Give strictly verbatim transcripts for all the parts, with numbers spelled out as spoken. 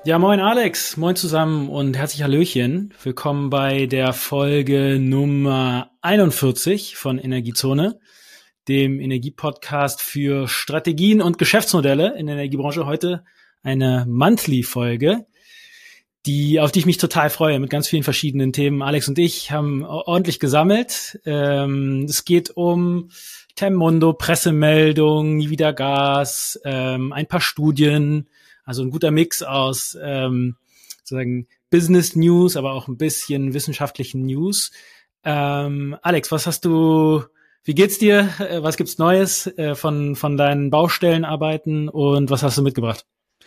Ja, moin Alex, moin zusammen und herzlich Hallöchen. Willkommen bei der Folge Nummer einundvierzig von Energiezone, dem Energiepodcast für Strategien und Geschäftsmodelle in der Energiebranche. Heute eine Monthly-Folge, die, auf die ich mich total freue, mit ganz vielen verschiedenen Themen. Alex und ich haben ordentlich gesammelt. Ähm, es geht um Temmundo, Pressemeldung, Nie wieder Gas, ähm, ein paar Studien. Also ein guter Mix aus ähm, sozusagen Business News, aber auch ein bisschen wissenschaftlichen News. Ähm, Alex, was hast du, wie geht's dir? Äh, Was gibt's Neues äh, von von deinen Baustellenarbeiten und was hast du mitgebracht?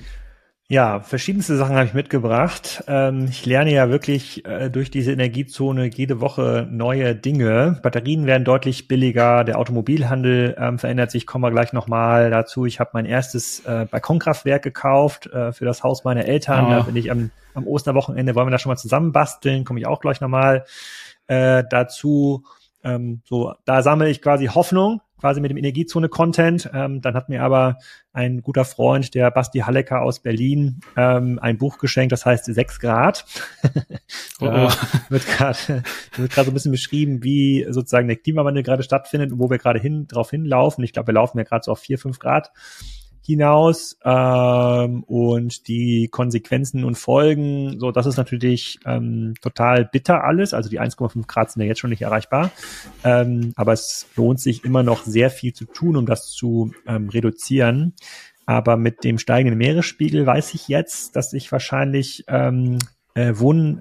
Ja, verschiedenste Sachen habe ich mitgebracht. Ähm, ich lerne ja wirklich äh, durch diese Energiezone jede Woche neue Dinge. Batterien werden deutlich billiger, der Automobilhandel ähm, verändert sich, kommen wir gleich nochmal dazu. Ich habe mein erstes äh, Balkonkraftwerk gekauft äh, für das Haus meiner Eltern. Oh. Da bin ich am, am Osterwochenende, wollen wir da schon mal zusammen basteln, komme ich auch gleich nochmal äh, dazu. Ähm, so, da sammle ich quasi Hoffnung, quasi mit dem Energiezone-Content. Ähm, dann hat mir aber ein guter Freund, der Basti Hallecker aus Berlin, ähm, ein Buch geschenkt, das heißt sechs Grad. Da Oh, oh. wird gerade wird gerade so ein bisschen beschrieben, wie sozusagen der Klimawandel gerade stattfindet und wo wir gerade hin drauf hinlaufen. Ich glaube, wir laufen ja gerade so auf vier, fünf Grad hinaus, ähm, und die Konsequenzen und Folgen, so, das ist natürlich ähm, total bitter alles, also die eins Komma fünf Grad sind ja jetzt schon nicht erreichbar, ähm, aber es lohnt sich immer noch sehr viel zu tun, um das zu ähm, reduzieren, aber mit dem steigenden Meeresspiegel weiß ich jetzt, dass ich wahrscheinlich ähm, äh, Wohn,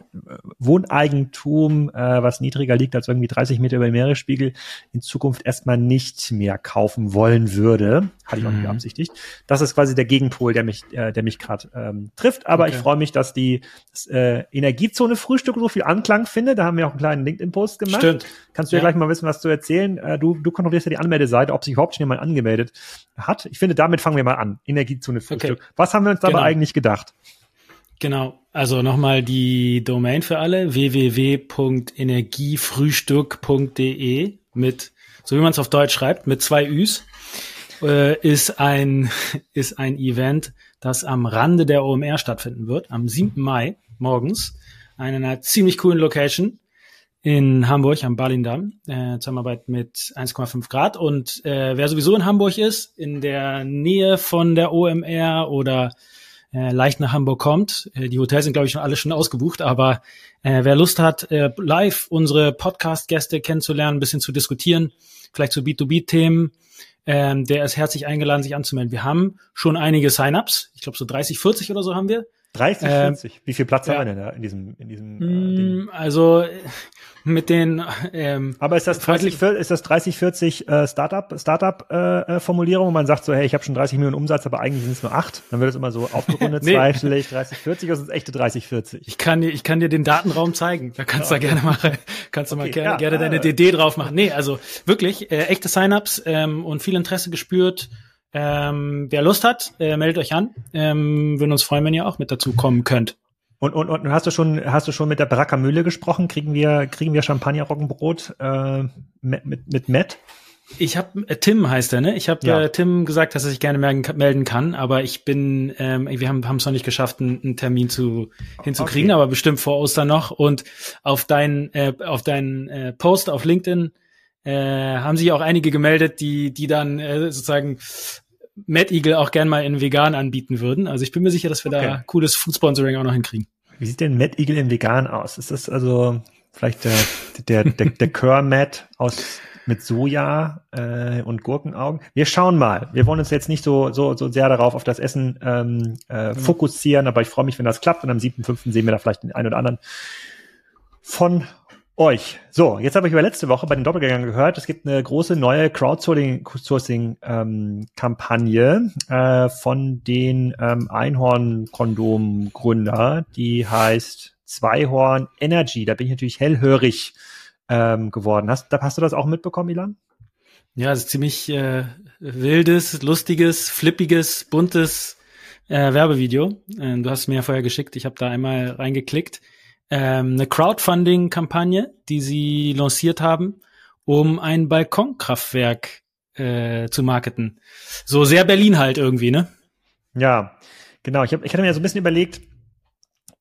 Wohneigentum, äh, was niedriger liegt als irgendwie dreißig Meter über dem Meeresspiegel, in Zukunft erstmal nicht mehr kaufen wollen würde. Hatte ich auch nicht Mhm. beabsichtigt. Das ist quasi der Gegenpol, der mich, äh, der mich gerade ähm, trifft. Aber Okay. ich freue mich, dass die das, äh, Energiezone-Frühstück so viel Anklang findet. Da haben wir auch einen kleinen LinkedIn-Post gemacht. Stimmt. Kannst du ja, Ja. gleich mal wissen, was zu erzählen. Äh, du, du kontrollierst ja die Anmeldeseite, ob sich überhaupt schon jemand angemeldet hat. Ich finde, damit fangen wir mal an. Energiezone-Frühstück. Okay. Was haben wir uns dabei Genau. eigentlich gedacht? Genau, also nochmal die Domain für alle, w w w punkt energiefrühstück punkt d e mit, so wie man es auf Deutsch schreibt, mit zwei Üs, äh, ist ein ist ein Event, das am Rande der O M R stattfinden wird, am siebten Mai morgens, in einer ziemlich coolen Location in Hamburg am Ballindamm, äh, Zusammenarbeit mit eins Komma fünf Grad. Und äh, wer sowieso in Hamburg ist, in der Nähe von der O M R oder äh, leicht nach Hamburg kommt. Äh, die Hotels sind, glaube ich, schon alle schon ausgebucht, aber äh, wer Lust hat, äh, live unsere Podcast-Gäste kennenzulernen, ein bisschen zu diskutieren, vielleicht zu B zwei B-Themen, ähm, der ist herzlich eingeladen, sich anzumelden. Wir haben schon einige Sign-ups, ich glaube so dreißig, vierzig oder so haben wir. dreißig, Ähm, vierzig. Wie viel Platz ja. haben wir denn da in diesem, in diesem äh, Ding? Mm, Also äh, mit den ähm, Aber ist das dreißig, vier- ist das dreißig, vierzig äh, Startup, Startup äh, äh, Formulierung, wo man sagt so, hey, ich habe schon dreißig Millionen Umsatz, aber eigentlich sind es nur acht. Dann wird es immer so aufgerundet, Nee. zweistellig, dreißig, vierzig, oder sind es echte dreißig, vierzig? Ich kann dir, ich kann dir den Datenraum zeigen. Da kannst du Okay. da gerne mal, kannst du mal Okay, gerne, ja, gerne deine äh. D D drauf machen. Nee, also wirklich äh, echte Sign-ups ähm, und viel Interesse gespürt. Ähm, wer Lust hat, äh, meldet euch an. Ähm, würden uns freuen, wenn ihr auch mit dazu kommen könnt. Und, und, und hast du schon, hast du schon mit der Baracker Mühle gesprochen? Kriegen wir, kriegen wir Champagner-Roggenbrot äh, mit, mit, mit Matt? Ich habe äh, Tim heißt er, ne? Ich habe Ja. äh, Tim gesagt, dass er sich gerne melden, melden kann, aber ich bin, ähm, wir haben es noch nicht geschafft, einen, einen Termin zu hinzukriegen, Okay. aber bestimmt vor Ostern noch. Und auf deinen, äh, auf deinen äh, Post auf LinkedIn äh, haben sich auch einige gemeldet, die, die dann äh, sozusagen Mad Eagle auch gern mal in vegan anbieten würden. Also ich bin mir sicher, dass wir Okay. da cooles Food Sponsoring auch noch hinkriegen. Wie sieht denn Mad Eagle in vegan aus? Ist das also vielleicht der, der, der, der Kör-Matt aus mit Soja äh, und Gurkenaugen? Wir schauen mal. Wir wollen uns jetzt nicht so so so sehr darauf auf das Essen ähm, äh, fokussieren, aber ich freue mich, wenn das klappt und am siebten fünften sehen wir da vielleicht den einen oder anderen von euch. So, jetzt habe ich über letzte Woche bei den Doppelgängern gehört, es gibt eine große neue Crowdsourcing-Kampagne äh, von den ähm, Einhorn-Kondom-Gründer, die heißt Zweihorn Energy. Da bin ich natürlich hellhörig ähm, geworden. Hast, da, hast du das auch mitbekommen, Ilan? Ja, es ist ziemlich äh, wildes, lustiges, flippiges, buntes äh, Werbevideo. Ähm, du hast es mir ja vorher geschickt, ich habe da einmal reingeklickt. Ähm, eine Crowdfunding-Kampagne, die sie lanciert haben, um ein Balkonkraftwerk äh, zu marketen. So sehr Berlin halt irgendwie, ne? Ja, genau. Ich, hab, ich hatte mir so ein bisschen überlegt,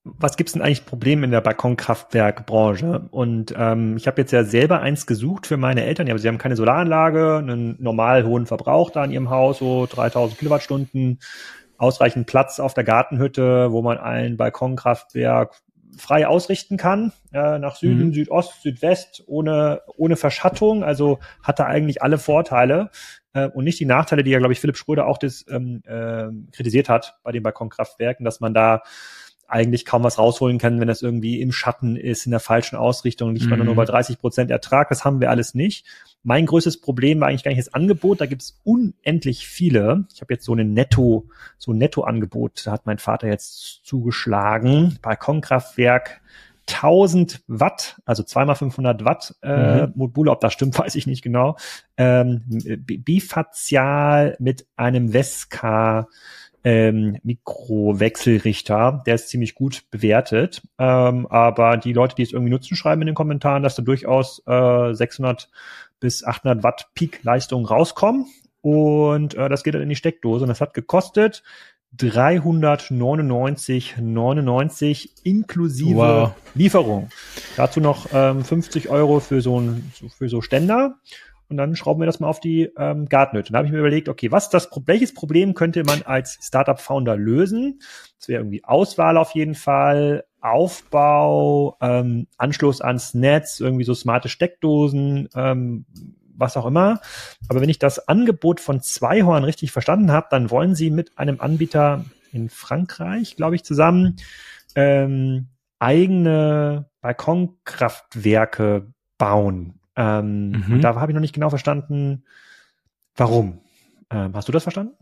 was gibt's denn eigentlich Probleme in der Balkonkraftwerkbranche? Und ähm, ich habe jetzt ja selber eins gesucht für meine Eltern. Ja, sie haben keine Solaranlage, einen normal hohen Verbrauch da in ihrem Haus, so dreitausend Kilowattstunden, ausreichend Platz auf der Gartenhütte, wo man ein Balkonkraftwerk frei ausrichten kann, äh, nach Süden, mhm. Südost, Südwest, ohne ohne Verschattung, also hatte eigentlich alle Vorteile äh, und nicht die Nachteile, die ja, glaube ich, Philipp Schröder auch das ähm, äh, kritisiert hat bei den Balkonkraftwerken, dass man da eigentlich kaum was rausholen kann, wenn das irgendwie im Schatten ist, in der falschen Ausrichtung, liegt man mhm. nur bei dreißig Prozent Ertrag, das haben wir alles nicht. Mein größtes Problem war eigentlich gar nicht das Angebot, da gibt's unendlich viele. Ich habe jetzt so ein Netto, so ein Nettoangebot, da hat mein Vater jetzt zugeschlagen. Balkonkraftwerk tausend Watt, also zweimal fünfhundert Watt äh, mhm. Module, ob das stimmt, weiß ich nicht genau. Ähm, bifazial mit einem Vesca Ähm, Mikrowechselrichter, der ist ziemlich gut bewertet, ähm, aber die Leute, die es irgendwie nutzen, schreiben in den Kommentaren, dass da durchaus äh, sechshundert bis achthundert Watt Peak-Leistung rauskommen und äh, das geht dann in die Steckdose und das hat gekostet dreihundertneunundneunzig neunundneunzig inklusive wow. Lieferung. Dazu noch ähm, fünfzig Euro für so ein für so Ständer. Und dann schrauben wir das mal auf die ähm, Gartenhütte. Da habe ich mir überlegt, okay, was das, welches Problem könnte man als Startup-Founder lösen? Das wäre irgendwie Auswahl auf jeden Fall, Aufbau, ähm, Anschluss ans Netz, irgendwie so smarte Steckdosen, ähm, was auch immer. Aber wenn ich das Angebot von Zweihorn richtig verstanden habe, dann wollen sie mit einem Anbieter in Frankreich, glaube ich, zusammen ähm, eigene Balkonkraftwerke bauen. Ähm, mhm. Und da habe ich noch nicht genau verstanden, warum. Ähm, hast du das verstanden?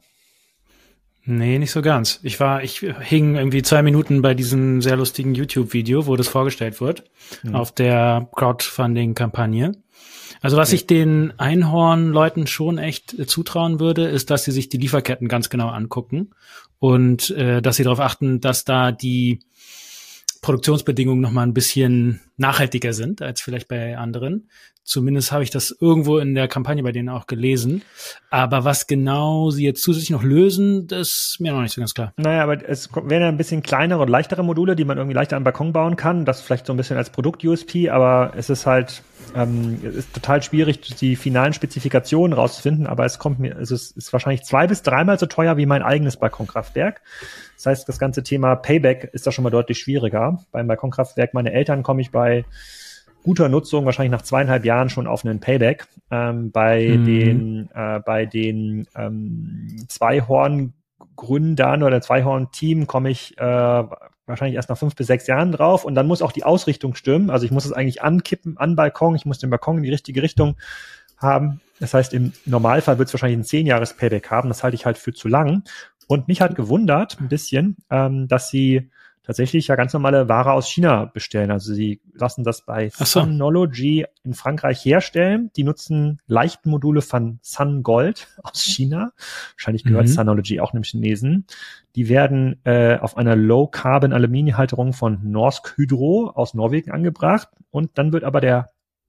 Nee, nicht so ganz. Ich war, ich hing irgendwie zwei Minuten bei diesem sehr lustigen YouTube-Video, wo das vorgestellt wird, mhm. auf der Crowdfunding-Kampagne. Also was okay. ich den Einhorn-Leuten schon echt äh, zutrauen würde, ist, dass sie sich die Lieferketten ganz genau angucken und äh, dass sie darauf achten, dass da die Produktionsbedingungen noch mal ein bisschen nachhaltiger sind als vielleicht bei anderen. Zumindest habe ich das irgendwo in der Kampagne bei denen auch gelesen. Aber was genau sie jetzt zusätzlich noch lösen, das ist mir noch nicht so ganz klar. Naja, aber es wären ja ein bisschen kleinere und leichtere Module, die man irgendwie leichter am Balkon bauen kann. Das vielleicht so ein bisschen als Produkt-U S P, aber es ist halt, ähm, es ist total schwierig, die finalen Spezifikationen rauszufinden. Aber es kommt mir, es ist, ist wahrscheinlich zwei bis dreimal so teuer wie mein eigenes Balkonkraftwerk. Das heißt, das ganze Thema Payback ist da schon mal deutlich schwieriger. Beim Balkonkraftwerk meiner Eltern komme ich bei guter Nutzung wahrscheinlich nach zweieinhalb Jahren schon auf einen Payback. Ähm, bei mhm. den äh, bei den ähm, Zweihorn-Gründern oder Zweihorn-Team komme ich äh, wahrscheinlich erst nach fünf bis sechs Jahren drauf und dann muss auch die Ausrichtung stimmen. Also ich muss es eigentlich ankippen an Balkon, ich muss den Balkon in die richtige Richtung haben. Das heißt, im Normalfall wird es wahrscheinlich ein zehn Jahres Payback haben. Das halte ich halt für zu lang. Und mich hat gewundert ein bisschen, ähm, dass sie tatsächlich ja ganz normale Ware aus China bestellen. Also sie lassen das bei Ach so. Synology in Frankreich herstellen. Die nutzen Leichtmodule von SunGold aus China. Wahrscheinlich gehört mhm. Synology auch einem Chinesen. Die werden äh, auf einer Low-Carbon-Aluminiumhalterung von Norsk Hydro aus Norwegen angebracht. Und dann wird aber der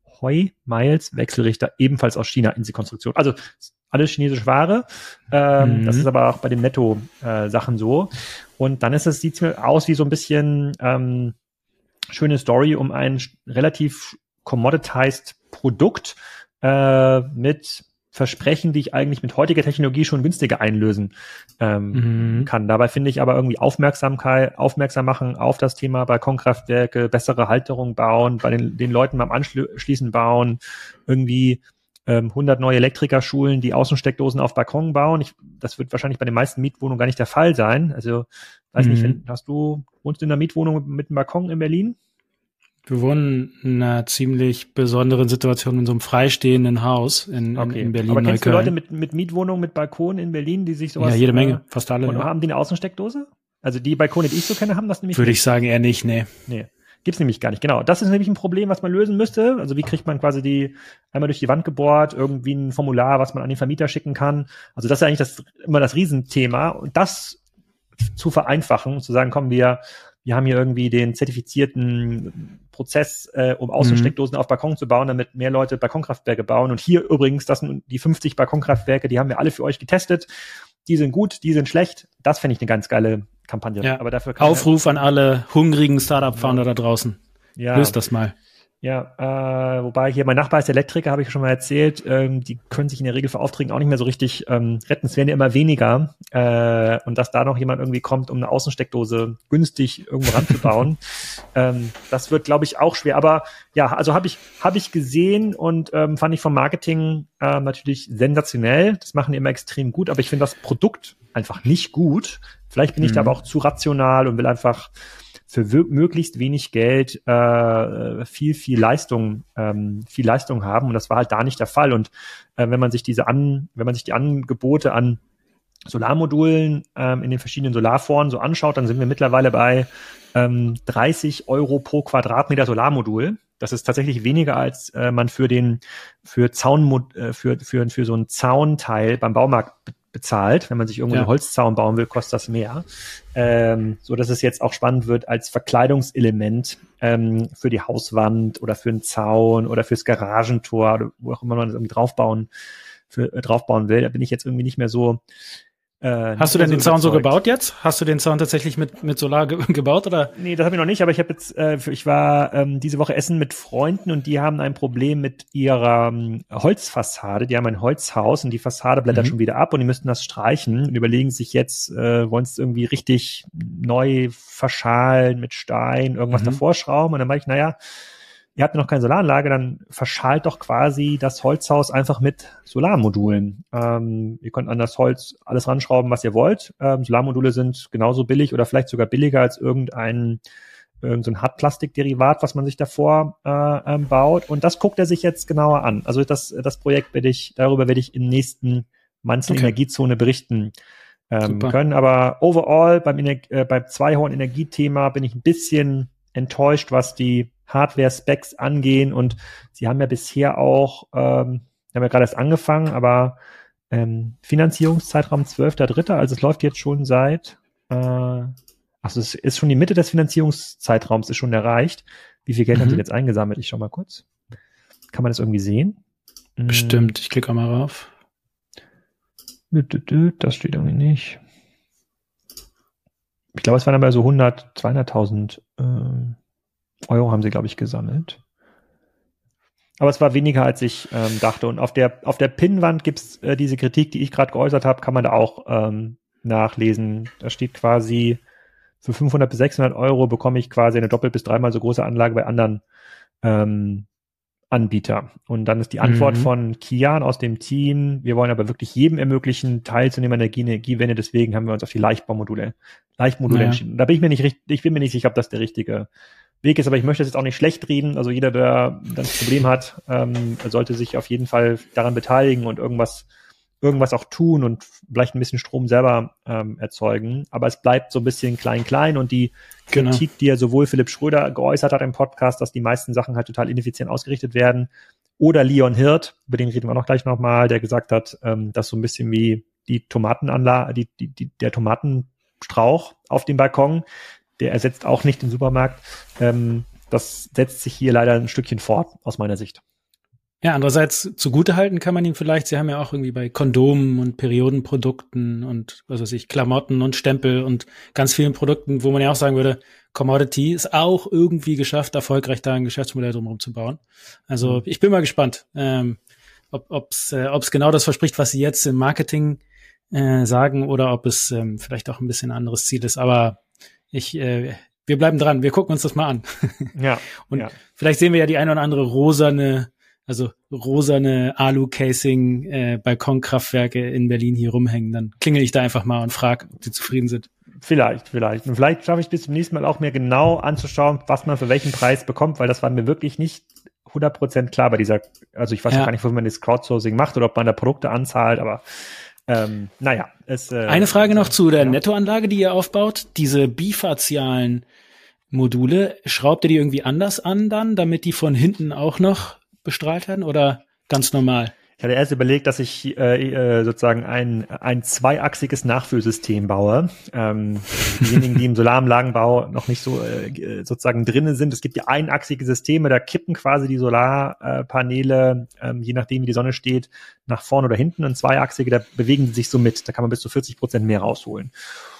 Heu-Miles-Wechselrichter ebenfalls aus China in die Konstruktion. Also alles chinesische Ware. Ähm, mhm. Das ist aber auch bei den Netto-Sachen äh, so. Und dann ist es, sieht's mir aus wie so ein bisschen ähm, schöne Story um ein relativ commoditized Produkt äh, mit Versprechen, die ich eigentlich mit heutiger Technologie schon günstiger einlösen ähm, mhm. kann. Dabei finde ich aber irgendwie Aufmerksamkeit, aufmerksam machen auf das Thema Balkonkraftwerke, bessere Halterung bauen, bei den, den Leuten beim Anschließen bauen, irgendwie ähm, hundert neue Elektriker schulen, die Außensteckdosen auf Balkon bauen. Ich, das wird wahrscheinlich bei den meisten Mietwohnungen gar nicht der Fall sein. Also, weiß mhm. nicht, wenn, hast du, wohnst du in einer Mietwohnung mit, mit einem Balkon in Berlin? Wir wohnen in einer ziemlich besonderen Situation in so einem freistehenden Haus in, okay. in, in Berlin. Aber kennst Neukölln. du Leute mit, mit Mietwohnungen, mit Balkon in Berlin, die sich sowas... Ja, jede Menge, äh, fast alle. Und ja. haben die eine Außensteckdose? Also die Balkone, die ich so kenne, haben das nämlich Würde nicht. ich sagen, eher nicht, nee. Nee, gibt's nämlich gar nicht, genau. Das ist nämlich ein Problem, was man lösen müsste. Also wie kriegt man quasi die einmal durch die Wand gebohrt, irgendwie ein Formular, was man an den Vermieter schicken kann. Also das ist eigentlich das immer das Riesenthema. Und das zu vereinfachen, zu sagen, komm, wir... Wir haben hier irgendwie den zertifizierten Prozess, äh, um Außensteckdosen mhm. auf Balkon zu bauen, damit mehr Leute Balkonkraftwerke bauen. Und hier übrigens, das sind die fünfzig Balkonkraftwerke, die haben wir alle für euch getestet. Die sind gut, die sind schlecht. Das fände ich eine ganz geile Kampagne. Ja. Aber dafür kann Aufruf an alle hungrigen Startup-Founder ja. da draußen. Ja. Löst das mal. Ja, äh, wobei hier mein Nachbar ist Elektriker, habe ich schon mal erzählt. Ähm, die können sich in der Regel für Aufträgen auch nicht mehr so richtig ähm, retten. Es werden ja immer weniger. Äh, und dass da noch jemand irgendwie kommt, um eine Außensteckdose günstig irgendwo ranzubauen, ähm, das wird, glaube ich, auch schwer. Aber ja, also habe ich habe ich gesehen und ähm, fand ich vom Marketing äh, natürlich sensationell. Das machen die immer extrem gut. Aber ich finde das Produkt einfach nicht gut. Vielleicht bin ich mhm. da aber auch zu rational und will einfach für w- möglichst wenig Geld äh, viel, viel Leistung, ähm, viel Leistung haben. Und das war halt da nicht der Fall. Und äh, wenn man sich diese an, wenn man sich die Angebote an Solarmodulen ähm, in den verschiedenen Solarforen so anschaut, dann sind wir mittlerweile bei ähm, dreißig Euro pro Quadratmeter Solarmodul. Das ist tatsächlich weniger, als äh, man für den für Zaun äh, für für für so ein Zaunteil beim Baumarkt bezahlt. Wenn man sich irgendwo ja. einen Holzzaun bauen will, kostet das mehr. Ähm, so dass es jetzt auch spannend wird als Verkleidungselement ähm, für die Hauswand oder für einen Zaun oder fürs Garagentor oder wo auch immer man das irgendwie draufbauen, für, äh, draufbauen will. Da bin ich jetzt irgendwie nicht mehr so Äh, Hast du denn so den Zaun so gebaut jetzt? Hast du den Zaun tatsächlich mit mit Solar ge- gebaut oder? Nee, das habe ich noch nicht, aber ich habe jetzt äh, ich war ähm, diese Woche essen mit Freunden und die haben ein Problem mit ihrer ähm, Holzfassade. Die haben ein Holzhaus und die Fassade blättert mhm. schon wieder ab und die müssten das streichen und überlegen sich jetzt, äh, wollen es irgendwie richtig neu verschalen mit Stein, irgendwas mhm. davor schrauben und dann meinte ich, naja, ihr habt ja noch keine Solaranlage, dann verschalt doch quasi das Holzhaus einfach mit Solarmodulen. Ähm, ihr könnt an das Holz alles ranschrauben, was ihr wollt. Ähm, Solarmodule sind genauso billig oder vielleicht sogar billiger als irgendein irgend so ein Hartplastikderivat, was man sich davor äh, ähm, baut. Und das guckt er sich jetzt genauer an. Also das das Projekt werde ich, darüber werde ich im nächsten Manzen okay. Energiezone berichten ähm, können. Aber overall beim Ener- äh, beim Zwei-Horn-Energiethema bin ich ein bisschen enttäuscht, was die Hardware-Specs angehen und sie haben ja bisher auch, ähm, haben ja gerade erst angefangen, aber ähm, Finanzierungszeitraum zwölfter dritter Also es läuft jetzt schon seit, äh, also es ist schon die Mitte des Finanzierungszeitraums, ist schon erreicht. Wie viel Geld mhm. haben sie jetzt eingesammelt? Ich schau mal kurz. Kann man das irgendwie sehen? Bestimmt, ich klicke mal rauf. Das steht irgendwie nicht. Ich glaube, es waren aber so hundert, zweihunderttausend äh, Euro haben sie, glaube ich, gesammelt. Aber es war weniger, als ich ähm, dachte. Und auf der auf der Pinnwand gibt's äh, diese Kritik, die ich gerade geäußert habe, kann man da auch ähm, nachlesen. Da steht quasi, für fünfhundert bis sechshundert Euro bekomme ich quasi eine doppelt bis dreimal so große Anlage bei anderen ähm, Anbieter. Und dann ist die Antwort mhm. von Kian aus dem Team, wir wollen aber wirklich jedem ermöglichen, teilzunehmen an der Energiewende, deswegen haben wir uns auf die Leichtbaumodule, Leichtmodule naja. entschieden. Da bin ich mir nicht richtig, ich bin mir nicht sicher, ob das der richtige Weg ist, aber ich möchte das jetzt auch nicht schlecht reden. Also jeder, der das Problem hat, ähm, sollte sich auf jeden Fall daran beteiligen und irgendwas irgendwas auch tun und vielleicht ein bisschen Strom selber ähm, erzeugen. Aber es bleibt so ein bisschen klein-klein und die genau. Kritik, die ja sowohl Philipp Schröder geäußert hat im Podcast, dass die meisten Sachen halt total ineffizient ausgerichtet werden, oder Leon Hirt, über den reden wir noch gleich nochmal, der gesagt hat, ähm, dass so ein bisschen wie die Tomatenanlage, die, die, die, der Tomatenstrauch auf dem Balkon, der ersetzt auch nicht den Supermarkt. Ähm, das setzt sich hier leider ein Stückchen fort, aus meiner Sicht. Ja, andererseits zugutehalten kann man ihm vielleicht, sie haben ja auch irgendwie bei Kondomen und Periodenprodukten und was weiß ich, Klamotten und Stempel und ganz vielen Produkten, wo man ja auch sagen würde, Commodity ist auch irgendwie geschafft, erfolgreich da ein Geschäftsmodell drumherum zu bauen. Also mhm. ich bin mal gespannt, ähm, ob ob's, äh, ob's genau das verspricht, was sie jetzt im Marketing äh, sagen, oder ob es ähm, vielleicht auch ein bisschen ein anderes Ziel ist. Aber ich äh, wir bleiben dran, wir gucken uns das mal an. Ja. Und ja. vielleicht sehen wir ja die eine oder andere rosane Also rosane Alu-Casing äh, Balkonkraftwerke in Berlin hier rumhängen, dann klingel ich da einfach mal und frage, ob die zufrieden sind. Vielleicht, vielleicht. Und vielleicht schaffe ich bis zum nächsten Mal auch mir genau anzuschauen, was man für welchen Preis bekommt, weil das war mir wirklich nicht hundert Prozent klar bei dieser, also ich weiß ja. gar nicht, wo man das Crowdsourcing macht oder ob man da Produkte anzahlt, aber ähm, naja. Es, äh, Eine Frage noch zu der ja. Nettoanlage, die ihr aufbaut. Diese bifazialen Module, schraubt ihr die irgendwie anders an dann, damit die von hinten auch noch bestrahlt werden oder ganz normal? Ich hatte erst überlegt, dass ich äh, sozusagen ein ein zweiachsiges Nachfüllsystem baue. Ähm, diejenigen, die im Solaranlagenbau noch nicht so äh, sozusagen drinnen sind, es gibt ja einachsige Systeme, da kippen quasi die Solarpaneele, ähm, je nachdem wie die Sonne steht, nach vorne oder hinten. Und zweiachsige, da bewegen die sich so mit, da kann man bis zu vierzig Prozent mehr rausholen.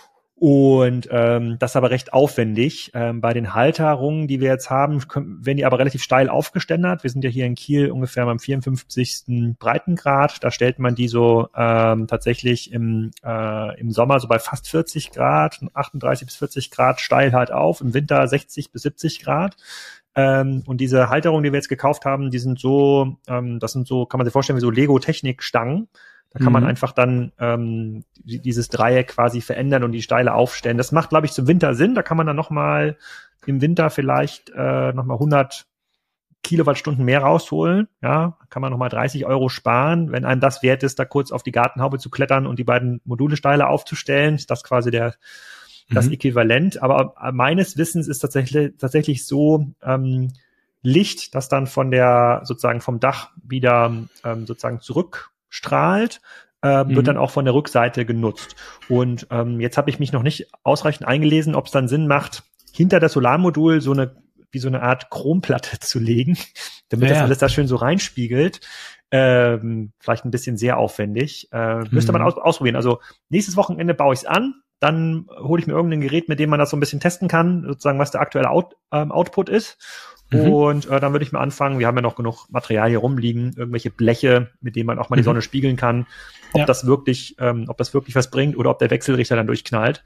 Und ähm, das ist aber recht aufwendig. Ähm, bei den Halterungen, die wir jetzt haben, können, werden die aber relativ steil aufgeständert. Wir sind ja hier in Kiel ungefähr beim vierundfünfzigsten Breitengrad. Da stellt man die so ähm, tatsächlich im, äh, im Sommer so bei fast vierzig Grad, achtunddreißig bis vierzig Grad steil halt auf, im Winter sechzig bis siebzig Grad. Ähm, und diese Halterungen, die wir jetzt gekauft haben, die sind so, ähm, das sind so, kann man sich vorstellen, wie so Lego-Technik-Stangen. Da kann man mhm. einfach dann ähm, dieses Dreieck quasi verändern und die Steile aufstellen. Das macht, glaube ich, zum Winter Sinn. Da kann man dann nochmal im Winter vielleicht äh, nochmal hundert Kilowattstunden mehr rausholen. Ja, kann man nochmal dreißig Euro sparen. Wenn einem das wert ist, da kurz auf die Gartenhaube zu klettern und die beiden Module steile aufzustellen, ist das quasi der das mhm. Äquivalent. Aber meines Wissens ist tatsächlich tatsächlich so, ähm, Licht, das dann von der sozusagen vom Dach wieder ähm, sozusagen zurück strahlt, äh, mhm. wird dann auch von der Rückseite genutzt. Und ähm, jetzt habe ich mich noch nicht ausreichend eingelesen, ob es dann Sinn macht, hinter das Solarmodul so eine wie so eine Art Chromplatte zu legen, damit ja, das alles da schön so reinspiegelt. Ähm, vielleicht ein bisschen sehr aufwendig. Äh, mhm. Müsste man aus- ausprobieren. Also nächstes Wochenende baue ich es an, dann hole ich mir irgendein Gerät, mit dem man das so ein bisschen testen kann, sozusagen was der aktuelle Out- ähm, Output ist. Mhm. Und äh, dann würde ich mal anfangen, wir haben ja noch genug Material hier rumliegen, irgendwelche Bleche, mit denen man auch mal mhm. die Sonne spiegeln kann, ob ja. das wirklich, ähm, ob das wirklich was bringt oder ob der Wechselrichter dann durchknallt.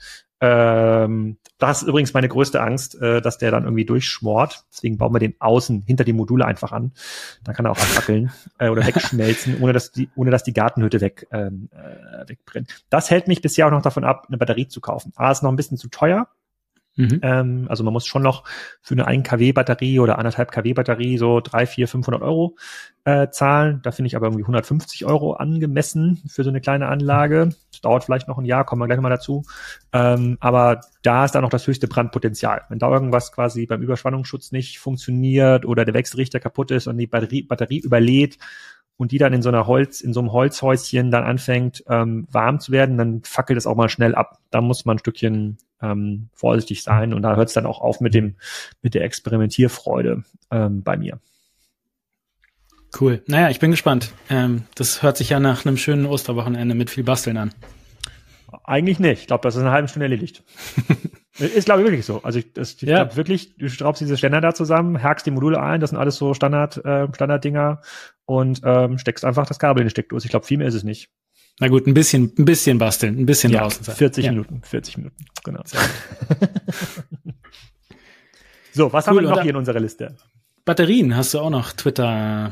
Ähm, das ist übrigens meine größte Angst, äh, dass der dann irgendwie durchschmort. Deswegen bauen wir den außen hinter die Module einfach an. Dann kann er auch abfackeln äh, oder wegschmelzen, ohne dass die, ohne dass die Gartenhütte weg ähm, äh, wegbrennt. Das hält mich bisher auch noch davon ab, eine Batterie zu kaufen. A, ist noch ein bisschen zu teuer. Mhm. Ähm, also man muss schon noch für eine ein Kilowatt Batterie oder anderthalb Kilowatt Batterie so drei, vier, fünfhundert Euro äh, zahlen. Da finde ich aber irgendwie hundertfünfzig Euro angemessen für so eine kleine Anlage. Das dauert vielleicht noch ein Jahr, kommen wir gleich mal dazu. Ähm, aber da ist dann noch das höchste Brandpotenzial. Wenn da irgendwas quasi beim Überspannungsschutz nicht funktioniert oder der Wechselrichter kaputt ist und die Batterie, Batterie überlädt und die dann in so einer Holz, in so einem Holzhäuschen dann anfängt, ähm, warm zu werden, dann fackelt es auch mal schnell ab. Da muss man ein Stückchen ähm, vorsichtig sein und da hört es dann auch auf mit dem, mit der Experimentierfreude ähm, bei mir. Cool. Naja, ich bin gespannt. Ähm, das hört sich ja nach einem schönen Osterwochenende mit viel Basteln an. Eigentlich nicht. Ich glaube, das ist eine halbe Stunde erledigt. Ist, glaube ich, wirklich so. Also ich, das, ich ja. glaube wirklich, du schraubst diese Ständer da zusammen, hakst die Module ein, das sind alles so Standard, äh, Standarddinger und ähm, steckst einfach das Kabel in die Steckdose. Ich glaube, viel mehr ist es nicht. Na gut, ein bisschen, ein bisschen basteln, ein bisschen ja, draußen sein. vierzig ja. Minuten, vierzig Minuten, genau. So, was cool, haben wir noch hier in unserer Liste? Batterien hast du auch noch, Twitter.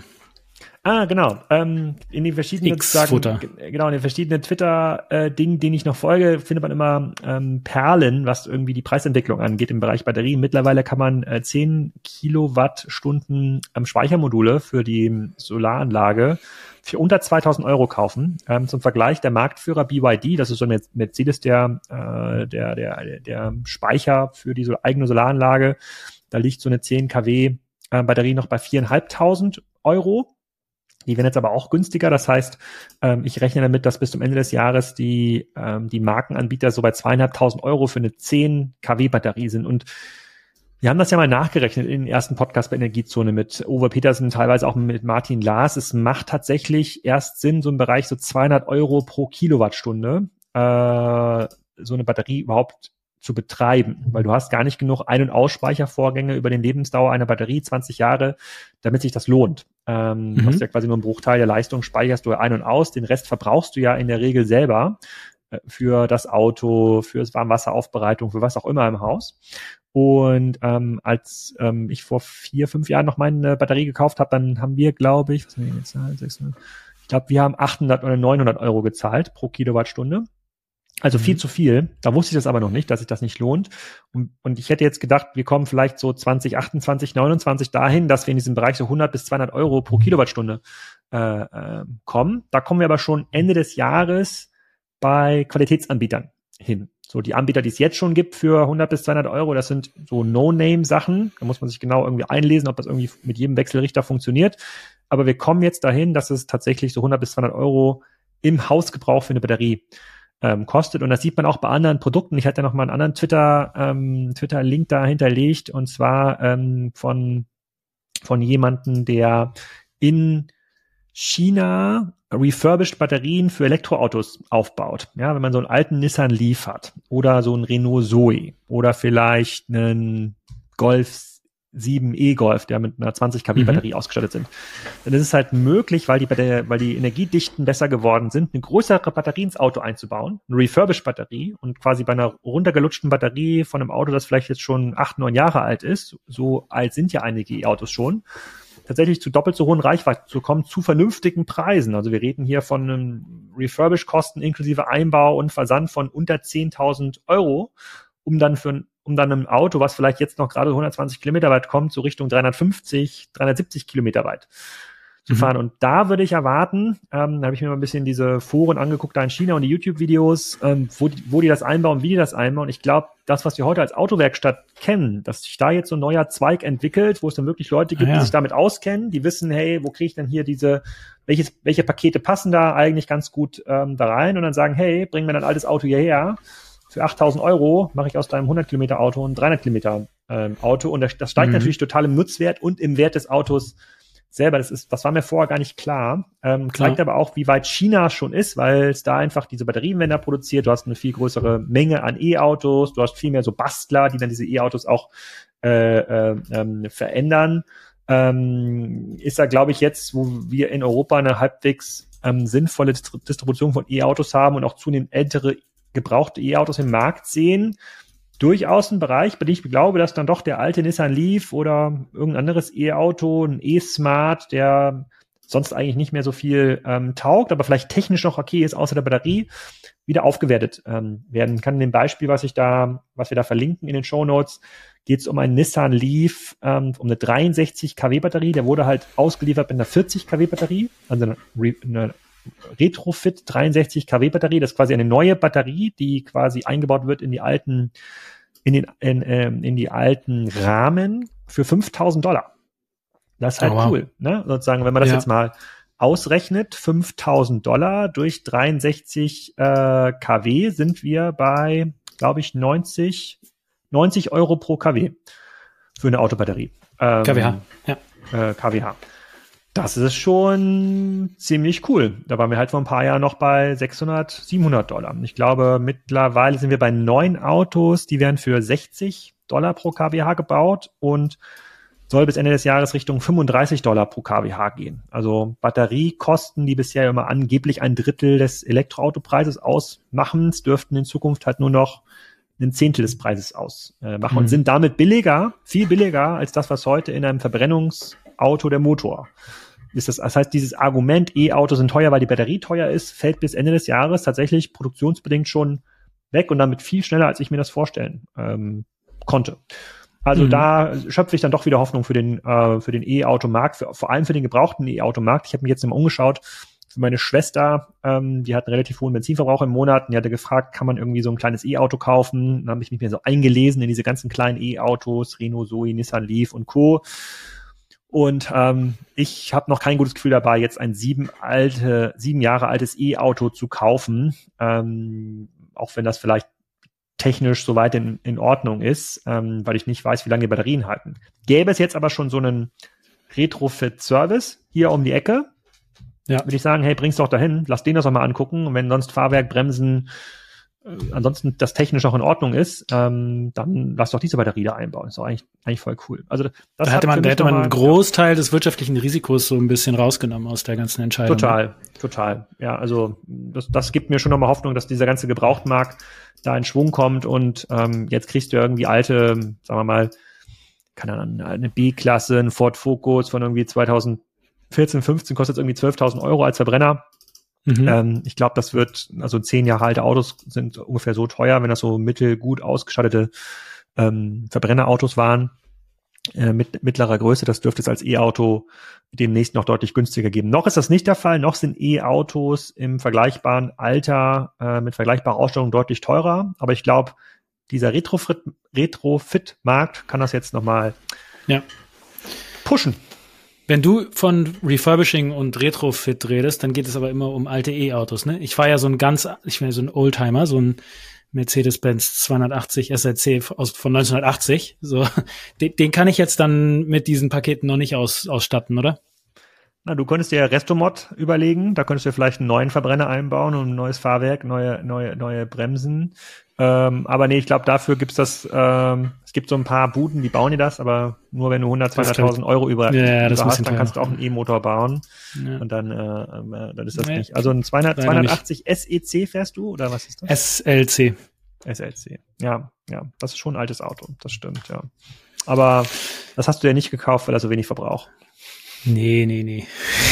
Ah, genau. Ähm, in den verschiedenen X-Futter. Genau, in den verschiedenen Twitter-Dingen, denen ich noch folge, findet man immer ähm, Perlen, was irgendwie die Preisentwicklung angeht im Bereich Batterien. Mittlerweile kann man äh, zehn Kilowattstunden ähm, Speichermodule für die Solaranlage für unter zweitausend Euro kaufen. Ähm, zum Vergleich, der Marktführer B Y D, das ist so ein Mercedes, der, äh, der, der, der Speicher für die so eigene Solaranlage, da liegt so eine zehn Kilowatt äh, Batterie noch bei viertausendfünfhundert Euro. Die werden jetzt aber auch günstiger. Das heißt, ähm, ich rechne damit, dass bis zum Ende des Jahres die ähm, die Markenanbieter so bei zweieinhalbtausend Euro für eine zehn Kilowatt Batterie sind. Und wir haben das ja mal nachgerechnet in den ersten Podcast bei Energiezone mit Uwe Petersen, teilweise auch mit Martin Lars. Es macht tatsächlich erst Sinn, so im Bereich so zweihundert Euro pro Kilowattstunde äh, so eine Batterie überhaupt zu betreiben, weil du hast gar nicht genug Ein- und Ausspeichervorgänge über den Lebensdauer einer Batterie, zwanzig Jahre, damit sich das lohnt. Ähm, mhm. Du hast ja quasi nur einen Bruchteil der Leistung, speicherst du ein- und aus, den Rest verbrauchst du ja in der Regel selber äh, für das Auto, für das Warmwasseraufbereitung, für was auch immer im Haus. Und ähm, als ähm, ich vor vier, fünf Jahren noch meine Batterie gekauft habe, dann haben wir, glaube ich, was haben wir gezahlt? sechshundert Ich glaube, wir haben achthundert oder neunhundert Euro gezahlt pro Kilowattstunde. Also viel mhm. zu viel. Da wusste ich das aber noch nicht, dass sich das nicht lohnt. Und, und ich hätte jetzt gedacht, wir kommen vielleicht so zwanzig achtundzwanzig, neunundzwanzig dahin, dass wir in diesem Bereich so hundert bis zweihundert Euro pro Kilowattstunde äh, äh, kommen. Da kommen wir aber schon Ende des Jahres bei Qualitätsanbietern hin. So die Anbieter, die es jetzt schon gibt für hundert bis zweihundert Euro, das sind so No-Name-Sachen. Da muss man sich genau irgendwie einlesen, ob das irgendwie mit jedem Wechselrichter funktioniert. Aber wir kommen jetzt dahin, dass es tatsächlich so hundert bis zweihundert Euro im Hausgebrauch für eine Batterie ähm, kostet. Und das sieht man auch bei anderen Produkten. Ich hatte noch mal einen anderen Twitter, ähm, Twitter-Link da hinterlegt, und zwar ähm, von, von jemandem, der in China refurbished Batterien für Elektroautos aufbaut. Ja, wenn man so einen alten Nissan Leaf hat oder so einen Renault Zoe oder vielleicht einen Golf sieben e-Golf, der mit einer zwanzig Kilowatt Batterie mhm. ausgestattet sind. Dann ist es halt möglich, weil die, weil die Energiedichten besser geworden sind, eine größere Batterie ins Auto einzubauen, eine refurbished Batterie und quasi bei einer runtergelutschten Batterie von einem Auto, das vielleicht jetzt schon acht, neun Jahre alt ist, so alt sind ja einige E-Autos schon, tatsächlich zu doppelt so hohen Reichweiten zu kommen, zu vernünftigen Preisen. Also wir reden hier von einem Refurbish-Kosten inklusive Einbau und Versand von unter zehntausend Euro, um dann für ein um dann ein Auto, was vielleicht jetzt noch gerade hundertzwanzig Kilometer weit kommt, so Richtung dreihundertfünfzig, dreihundertsiebzig Kilometer weit zu mhm. fahren. Und da würde ich erwarten, ähm, da habe ich mir mal ein bisschen diese Foren angeguckt, da in China und die YouTube-Videos, ähm, wo, die, wo die das einbauen, wie die das einbauen. Ich glaube, das, was wir heute als Autowerkstatt kennen, dass sich da jetzt so ein neuer Zweig entwickelt, wo es dann wirklich Leute gibt, ah, ja. die sich damit auskennen, die wissen, hey, wo kriege ich denn hier diese, welches, welche Pakete passen da eigentlich ganz gut ähm, da rein und dann sagen, hey, bring mir dein altes Auto hierher. Für achttausend Euro mache ich aus deinem hundert Kilometer Auto ein dreihundert Kilometer ähm, Auto und das, das steigt mhm. natürlich total im Nutzwert und im Wert des Autos selber. Das ist, das war mir vorher gar nicht klar. Ähm, zeigt aber auch, wie weit China schon ist, weil es da einfach diese Batterienwender produziert. Du hast eine viel größere Menge an E-Autos. Du hast viel mehr so Bastler, die dann diese E-Autos auch äh, äh, ähm, verändern. Ähm, ist da, glaube ich, jetzt, wo wir in Europa eine halbwegs ähm, sinnvolle Distribution von E-Autos haben und auch zunehmend ältere gebrauchte E-Autos im Markt sehen, durchaus ein Bereich, bei dem ich glaube, dass dann doch der alte Nissan Leaf oder irgendein anderes E-Auto, ein E-Smart, der sonst eigentlich nicht mehr so viel ähm, taugt, aber vielleicht technisch noch okay ist, außer der Batterie, wieder aufgewertet ähm, werden kann. In dem Beispiel, was ich da, was wir da verlinken in den Shownotes, geht es um einen Nissan Leaf, ähm, um eine dreiundsechzig Kilowatt Batterie, der wurde halt ausgeliefert mit einer vierzig Kilowatt Batterie, also eine, eine Retrofit dreiundsechzig Kilowatt Batterie, das ist quasi eine neue Batterie, die quasi eingebaut wird in die alten, in den, in, ähm, in die alten Rahmen für fünftausend Dollar. Das ist halt oh, wow. cool, ne? Sozusagen, wenn man das ja. jetzt mal ausrechnet, fünftausend Dollar durch dreiundsechzig äh, Kilowatt sind wir bei, glaube ich, neunzig Euro pro Kilowatt für eine Autobatterie. Ähm, Kilowatt, ja. Äh, Kilowatt. Das ist schon ziemlich cool. Da waren wir halt vor ein paar Jahren noch bei sechshundert, siebenhundert Dollar. Ich glaube, mittlerweile sind wir bei neun Autos, die werden für sechzig Dollar pro Kilowatt gebaut und soll bis Ende des Jahres Richtung fünfunddreißig Dollar pro Kilowatt gehen. Also Batteriekosten, die bisher immer angeblich ein Drittel des Elektroautopreises ausmachen, dürften in Zukunft halt nur noch ein Zehntel des Preises ausmachen äh, mhm. und sind damit billiger, viel billiger als das, was heute in einem Verbrennungsauto der Motor ist. Das, das heißt, dieses Argument, E-Autos sind teuer, weil die Batterie teuer ist, fällt bis Ende des Jahres tatsächlich produktionsbedingt schon weg und damit viel schneller, als ich mir das vorstellen ähm, konnte. Also mhm. da schöpfe ich dann doch wieder Hoffnung für den äh, für den E-Automarkt, für, vor allem für den gebrauchten E-Automarkt. Ich habe mich jetzt mal umgeschaut. Für meine Schwester, ähm, die hat einen relativ hohen Benzinverbrauch im Monat und die hatte gefragt, kann man irgendwie so ein kleines E-Auto kaufen? Dann habe ich mich mir so eingelesen in diese ganzen kleinen E-Autos, Renault Zoe, Nissan Leaf und Co. Und ähm, ich habe noch kein gutes Gefühl dabei, jetzt ein sieben alte, sieben Jahre altes E-Auto zu kaufen, ähm, auch wenn das vielleicht technisch soweit in, in Ordnung ist, ähm, weil ich nicht weiß, wie lange die Batterien halten. Gäbe es jetzt aber schon so einen Retrofit-Service hier um die Ecke, ja. würde ich sagen, hey, bring's doch dahin, lass den das doch mal angucken und wenn sonst Fahrwerk, Bremsen, äh, ansonsten das technisch noch in Ordnung ist, ähm, dann lass doch diese Batterie da einbauen. Ist doch eigentlich, eigentlich voll cool. Also das da hätte man, da hätte man einen Großteil ja. des wirtschaftlichen Risikos so ein bisschen rausgenommen aus der ganzen Entscheidung. Total, total. Ja, also das, das gibt mir schon nochmal Hoffnung, dass dieser ganze Gebrauchtmarkt da in Schwung kommt und ähm, jetzt kriegst du irgendwie alte, sagen wir mal, keine Ahnung, eine B-Klasse, ein Ford Focus von irgendwie zweitausendvierzehn, fünfzehn kostet irgendwie zwölftausend Euro als Verbrenner. Mhm. Ähm, ich glaube, das wird, also zehn Jahre alte Autos sind ungefähr so teuer, wenn das so mittelgut ausgestattete ähm, Verbrennerautos waren, äh, mit mittlerer Größe. Das dürfte es als E-Auto demnächst noch deutlich günstiger geben. Noch ist das nicht der Fall. Noch sind E-Autos im vergleichbaren Alter äh, mit vergleichbarer Ausstattung deutlich teurer. Aber ich glaube, dieser Retrofit, Retrofit-Markt kann das jetzt nochmal ja. pushen. Wenn du von Refurbishing und Retrofit redest, dann geht es aber immer um alte E-Autos, ne? Ich war ja so ein ganz, ich war so ein Oldtimer, so ein Mercedes-Benz zweihundertachtzig S L C aus, von neunzehnhundertachtzig. So, den, den kann ich jetzt dann mit diesen Paketen noch nicht aus, ausstatten, oder? Na, du könntest dir Restomod überlegen, da könntest du vielleicht einen neuen Verbrenner einbauen und ein neues Fahrwerk, neue, neue, neue Bremsen. Ähm, aber nee, ich glaube, dafür gibt's das, ähm, es gibt so ein paar Buden, die bauen dir das, aber nur wenn du hundert, zweihunderttausend Euro über, ja, über das hast, dann teuer. kannst du auch einen E-Motor bauen. Ja. Und dann, äh, dann ist das Nee, nicht. Also ein zweihundert, zweihundertachtzig S E C fährst du, oder was ist das? S L C. S L C. Ja, ja, das ist schon ein altes Auto, das stimmt, ja. Aber das hast du ja nicht gekauft, weil er so wenig verbraucht. Nee, nee, nee.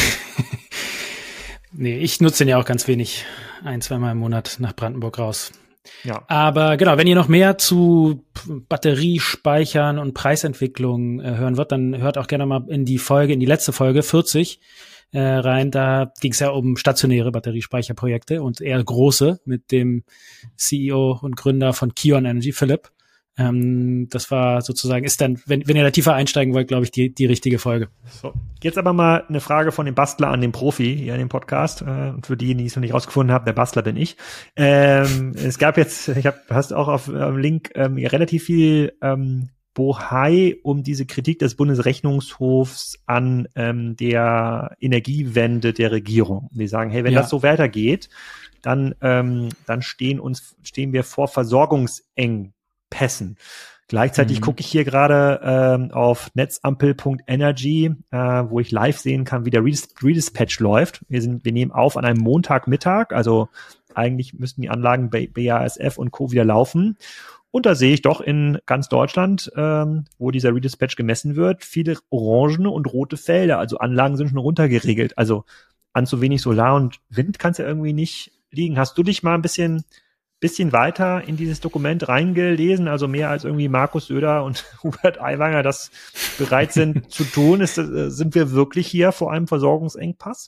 Nee, ich nutze den ja auch ganz wenig. Ein, zweimal im Monat nach Brandenburg raus. Ja. Aber genau, wenn ihr noch mehr zu Batteriespeichern und Preisentwicklung äh, hören wollt, dann hört auch gerne mal in die Folge, in die letzte Folge vierzig äh, rein. Da ging es ja um stationäre Batteriespeicherprojekte und eher große mit dem C E O und Gründer von Kion Energy, Philipp. Ähm, das war sozusagen, ist dann, wenn, wenn ihr da tiefer einsteigen wollt, glaube ich, die, die richtige Folge. So. Jetzt aber mal eine Frage von dem Bastler an den Profi hier in dem Podcast. Äh, und für diejenigen, die es noch nicht rausgefunden haben, der Bastler bin ich. Ähm, es gab jetzt, ich hab, hast auch auf ähm, Link ähm, relativ viel ähm, Bohai um diese Kritik des Bundesrechnungshofs an ähm, der Energiewende der Regierung. Die sagen, hey, wenn Ja. das so weitergeht, dann, ähm, dann stehen uns, stehen wir vor Versorgungsengpässen. Pässen. Gleichzeitig mhm. gucke ich hier gerade ähm, auf netzampel punkt energy, äh, wo ich live sehen kann, wie der Redis- Redispatch läuft. Wir sind, wir nehmen auf an einem Montagmittag, also eigentlich müssten die Anlagen bei B A S F und Co. wieder laufen. Und da sehe ich doch in ganz Deutschland, ähm, wo dieser Redispatch gemessen wird, viele orangene und rote Felder. Also Anlagen sind schon runtergeregelt. Also an zu wenig Solar und Wind kann es ja irgendwie nicht liegen. Hast du dich mal ein bisschen bisschen weiter in dieses Dokument reingelesen, also mehr als irgendwie Markus Söder und Hubert Aiwanger das bereit sind zu tun? Ist, sind wir wirklich hier vor einem Versorgungsengpass?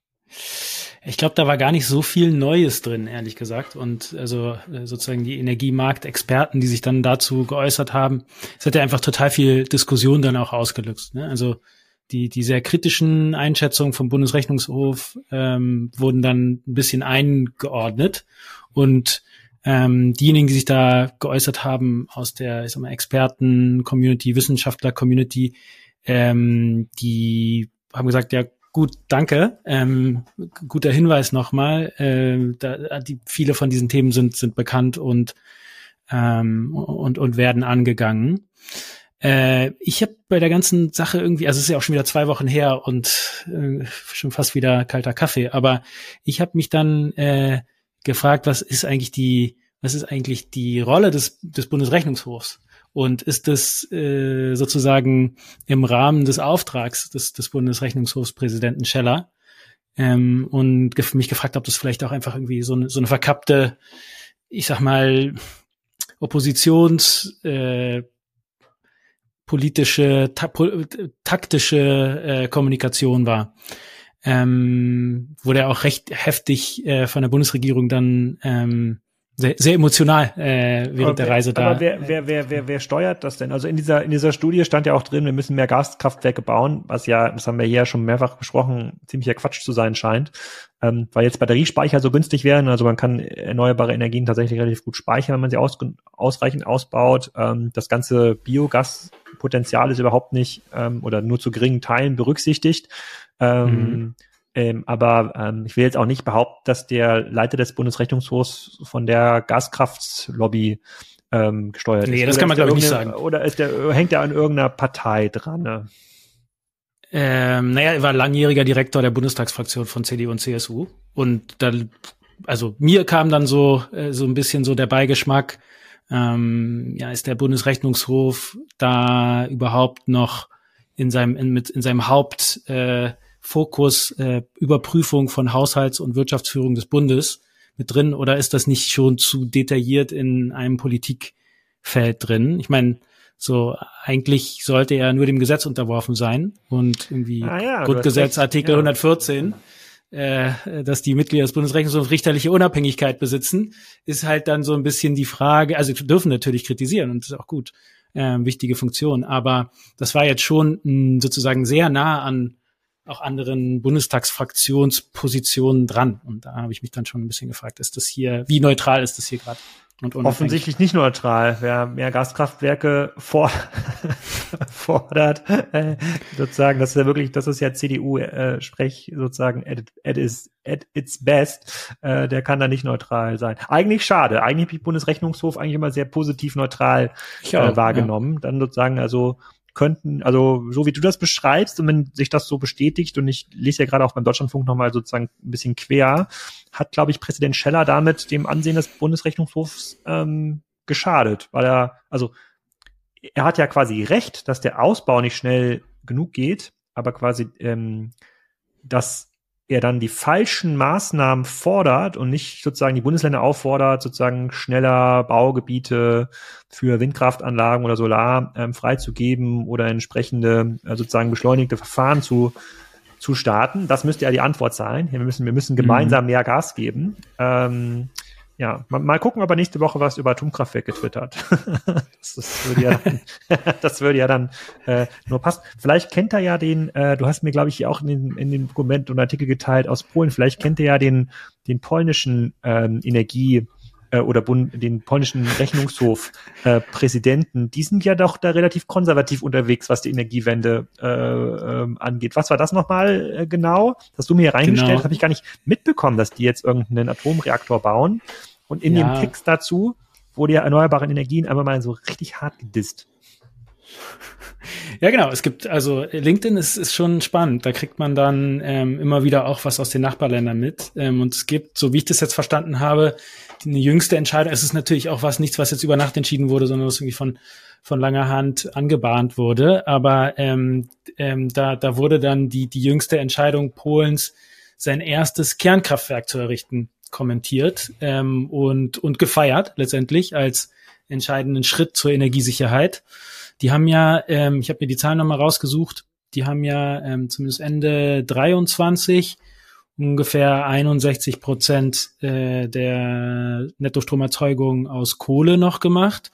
Ich glaube, da war gar nicht so viel Neues drin, ehrlich gesagt. Und also sozusagen die Energiemarktexperten, die sich dann dazu geäußert haben, es hat ja einfach total viel Diskussion dann auch ausgelöst. Ne? Also die die sehr kritischen Einschätzungen vom Bundesrechnungshof ähm, wurden dann ein bisschen eingeordnet. Und ähm, diejenigen, die sich da geäußert haben aus der, ich sag mal, Experten-Community, Wissenschaftler-Community, ähm, die haben gesagt, ja gut, danke, ähm, guter Hinweis nochmal. Äh, da, die, viele von diesen Themen sind sind bekannt und ähm, und und werden angegangen. Äh, ich habe bei der ganzen Sache irgendwie, also es ist ja auch schon wieder zwei Wochen her und äh, schon fast wieder kalter Kaffee, aber ich habe mich dann äh, gefragt, was ist eigentlich die, was ist eigentlich die Rolle des, des Bundesrechnungshofs? Und ist das äh, sozusagen im Rahmen des Auftrags des, des Bundesrechnungshofspräsidenten Scheller? Ähm, und gef- mich gefragt, ob das vielleicht auch einfach irgendwie so eine, so eine verkappte, ich sag mal, Oppositions, äh, politische, ta- po- taktische äh, Kommunikation war. Ähm, wurde auch recht heftig äh, von der Bundesregierung dann ähm, sehr, sehr emotional äh, während aber der wer, Reise da. Aber wer, wer, wer, wer, wer steuert das denn? Also in dieser in dieser Studie stand ja auch drin, wir müssen mehr Gaskraftwerke bauen, was ja, das haben wir hier ja schon mehrfach besprochen, ziemlicher Quatsch zu sein scheint, ähm, weil jetzt Batteriespeicher so günstig werden. Also man kann erneuerbare Energien tatsächlich relativ gut speichern, wenn man sie aus, ausreichend ausbaut. Ähm, das ganze Biogaspotenzial ist überhaupt nicht ähm, oder nur zu geringen Teilen berücksichtigt. Ähm, mhm. ähm, aber ähm, ich will jetzt auch nicht behaupten, dass der Leiter des Bundesrechnungshofs von der Gaskraftlobby ähm, gesteuert nee, ist. Nee, das oder kann man glaube ich nicht sagen. Oder ist der, hängt er an irgendeiner Partei dran? Ne? Ähm, naja, er war langjähriger Direktor der Bundestagsfraktion von C D U und C S U. Und dann, also mir kam dann so äh, so ein bisschen so der Beigeschmack, ähm, ja, ist der Bundesrechnungshof da überhaupt noch in seinem in, mit in seinem Hauptfokus äh, äh, Überprüfung von Haushalts- und Wirtschaftsführung des Bundes mit drin, oder ist das nicht schon zu detailliert in einem Politikfeld drin? Ich meine, so eigentlich sollte er nur dem Gesetz unterworfen sein und irgendwie ah ja, Grundgesetz Artikel ja. hundertvierzehn, äh, dass die Mitglieder des Bundesrechnungshofs richterliche Unabhängigkeit besitzen, ist halt dann so ein bisschen die Frage, also wir dürfen natürlich kritisieren und das ist auch gut, äh, wichtige Funktion, aber das war jetzt schon mh, sozusagen sehr nah an auch anderen Bundestagsfraktionspositionen dran und da habe ich mich dann schon ein bisschen gefragt, ist das hier, wie neutral ist das hier gerade? und unabhängig. Offensichtlich nicht neutral. Wer mehr Gaskraftwerke vor, fordert, äh, sozusagen, das ist ja wirklich, das ist ja C D U-Sprech, äh, sozusagen at, at, is, at its best, äh, der kann da nicht neutral sein. Eigentlich schade. Eigentlich habe ich Bundesrechnungshof eigentlich immer sehr positiv neutral äh, auch, wahrgenommen. Ja. Dann sozusagen, also könnten, also so wie du das beschreibst und wenn sich das so bestätigt und ich lese ja gerade auch beim Deutschlandfunk nochmal sozusagen ein bisschen quer, hat, glaube ich, Präsident Scheller damit dem Ansehen des Bundesrechnungshofs ähm, geschadet, weil er, also er hat ja quasi recht, dass der Ausbau nicht schnell genug geht, aber quasi, ähm, dass er dann die falschen Maßnahmen fordert und nicht sozusagen die Bundesländer auffordert, sozusagen schneller Baugebiete für Windkraftanlagen oder Solar ähm, freizugeben oder entsprechende äh, sozusagen beschleunigte Verfahren zu zu starten. Das müsste ja die Antwort sein. Wir müssen wir müssen gemeinsam mehr Gas geben. Ähm, ja, mal, mal gucken, ob er nächste Woche was über Atomkraftwerke twittert. das, das würde ja dann, das würde ja dann äh, nur passen. Vielleicht kennt er ja den, äh, du hast mir, glaube ich, auch in, den, in dem Dokument und Artikel geteilt aus Polen, vielleicht kennt er ja den, den polnischen ähm, Energie- äh, oder Bund, den polnischen Rechnungshof äh, Präsidenten. Die sind ja doch da relativ konservativ unterwegs, was die Energiewende äh, äh, angeht. Was war das nochmal äh, genau? Das hast du mir hier reingestellt, genau. Habe ich gar nicht mitbekommen, dass die jetzt irgendeinen Atomreaktor bauen. Und in ja. dem Text dazu wurde ja erneuerbare Energien einfach mal so richtig hart gedisst. Ja, genau. Es gibt, also LinkedIn ist, ist schon spannend. Da kriegt man dann ähm, immer wieder auch was aus den Nachbarländern mit. Ähm, und es gibt, so wie ich das jetzt verstanden habe, eine jüngste Entscheidung. Es ist natürlich auch was, nichts, was jetzt über Nacht entschieden wurde, sondern was irgendwie von von langer Hand angebahnt wurde. Aber ähm, ähm, da da wurde dann die die jüngste Entscheidung Polens, sein erstes Kernkraftwerk zu errichten, kommentiert ähm, und und gefeiert letztendlich als entscheidenden Schritt zur Energiesicherheit. Die haben ja, ähm, ich habe mir die Zahlen nochmal rausgesucht, die haben ja ähm, zumindest Ende dreiundzwanzig ungefähr einundsechzig Prozent äh, der Nettostromerzeugung aus Kohle noch gemacht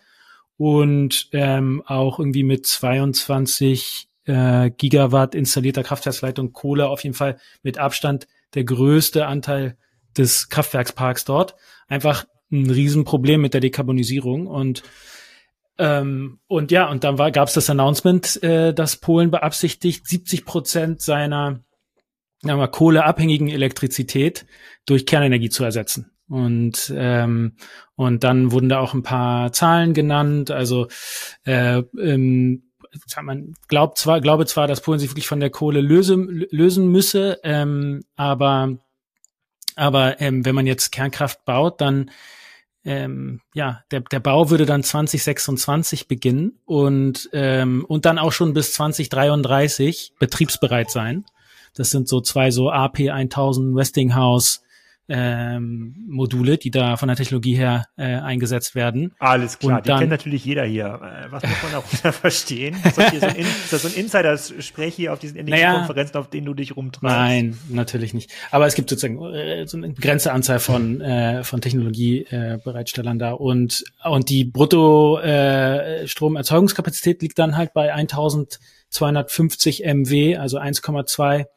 und ähm, auch irgendwie mit zweiundzwanzig äh, Gigawatt installierter Kraftwerksleitung Kohle auf jeden Fall mit Abstand der größte Anteil des Kraftwerksparks dort. Einfach ein Riesenproblem mit der Dekarbonisierung und ähm, und ja, und dann war gab es das Announcement, äh, dass Polen beabsichtigt, siebzig Prozent seiner sagen wir, kohleabhängigen Elektrizität durch Kernenergie zu ersetzen. Und ähm, und dann wurden da auch ein paar Zahlen genannt. Also äh, ähm, man glaubt zwar, glaube zwar, dass Polen sich wirklich von der Kohle lösen lösen müsse, ähm, aber aber ähm, wenn man jetzt Kernkraft baut, dann ähm, ja, der, der Bau würde dann zwanzig sechsundzwanzig beginnen und ähm, und dann auch schon bis zwanzig dreiunddreißig betriebsbereit sein. Das sind so zwei so A P tausend Westinghouse ähm, Module, die da von der Technologie her äh, eingesetzt werden. Alles klar, und die dann, kennt natürlich jeder hier. Was muss man darunter verstehen? Ist das, hier so ein, ist das so ein Insider-Sprech hier auf diesen Energiekonferenzen, naja, auf denen du dich rumtreibst? Nein, natürlich nicht. Aber es gibt sozusagen äh, so eine begrenzte Anzahl von äh, von Technologiebereitstellern äh, da und und die Brutto äh, Stromerzeugungskapazität liegt dann halt bei eintausendzweihundertfünfzig Megawatt, also eins Komma zwei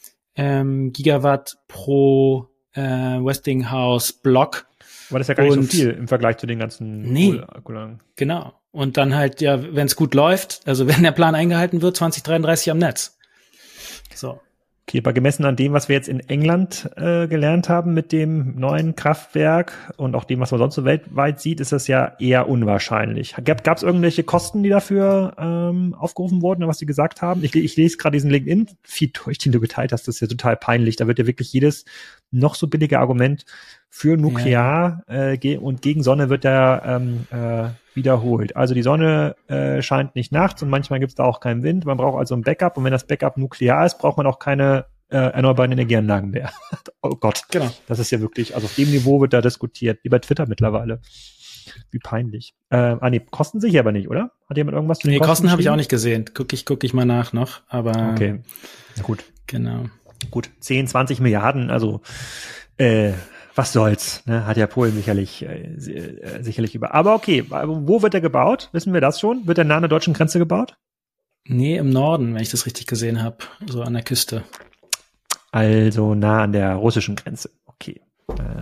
ähm, Gigawatt pro äh, Westinghouse Block. Aber das ist ja gar nicht und, so viel im Vergleich zu den ganzen nee, Kohle, genau. Und dann halt, ja, wenn es gut läuft, also wenn der Plan eingehalten wird, zwanzig dreiunddreißig am Netz. So. Okay, aber gemessen an dem, was wir jetzt in England äh, gelernt haben mit dem neuen Kraftwerk und auch dem, was man sonst so weltweit sieht, ist das ja eher unwahrscheinlich. Gab es irgendwelche Kosten, die dafür ähm, aufgerufen wurden, was Sie gesagt haben? Ich, ich lese gerade diesen LinkedIn-Feed durch, den du geteilt hast. Das ist ja total peinlich. Da wird ja wirklich jedes noch so billige Argument für Nuklear ja. äh, ge- und gegen Sonne wird ja ähm, äh, wiederholt. Also die Sonne äh, scheint nicht nachts und manchmal gibt es da auch keinen Wind. Man braucht also ein Backup und wenn das Backup nuklear ist, braucht man auch keine äh, erneuerbaren Energieanlagen mehr. Oh Gott, genau. Das ist ja wirklich, also auf dem Niveau wird da diskutiert, wie bei Twitter mittlerweile. Wie peinlich. Äh, ah nee, kosten sich aber nicht, oder? Hat jemand irgendwas zu den Nee, Kosten Kosten habe ich auch nicht gesehen. Guck ich, guck ich mal nach noch, aber okay, na gut. Genau. Gut, zehn, zwanzig Milliarden, also äh, was soll's, ne? Hat ja Polen sicherlich äh, sicherlich über. Aber okay, wo wird er gebaut? Wissen wir das schon? Wird er nah an der deutschen Grenze gebaut? Nee, im Norden, wenn ich das richtig gesehen habe, so an der Küste. Also nah an der russischen Grenze. Okay.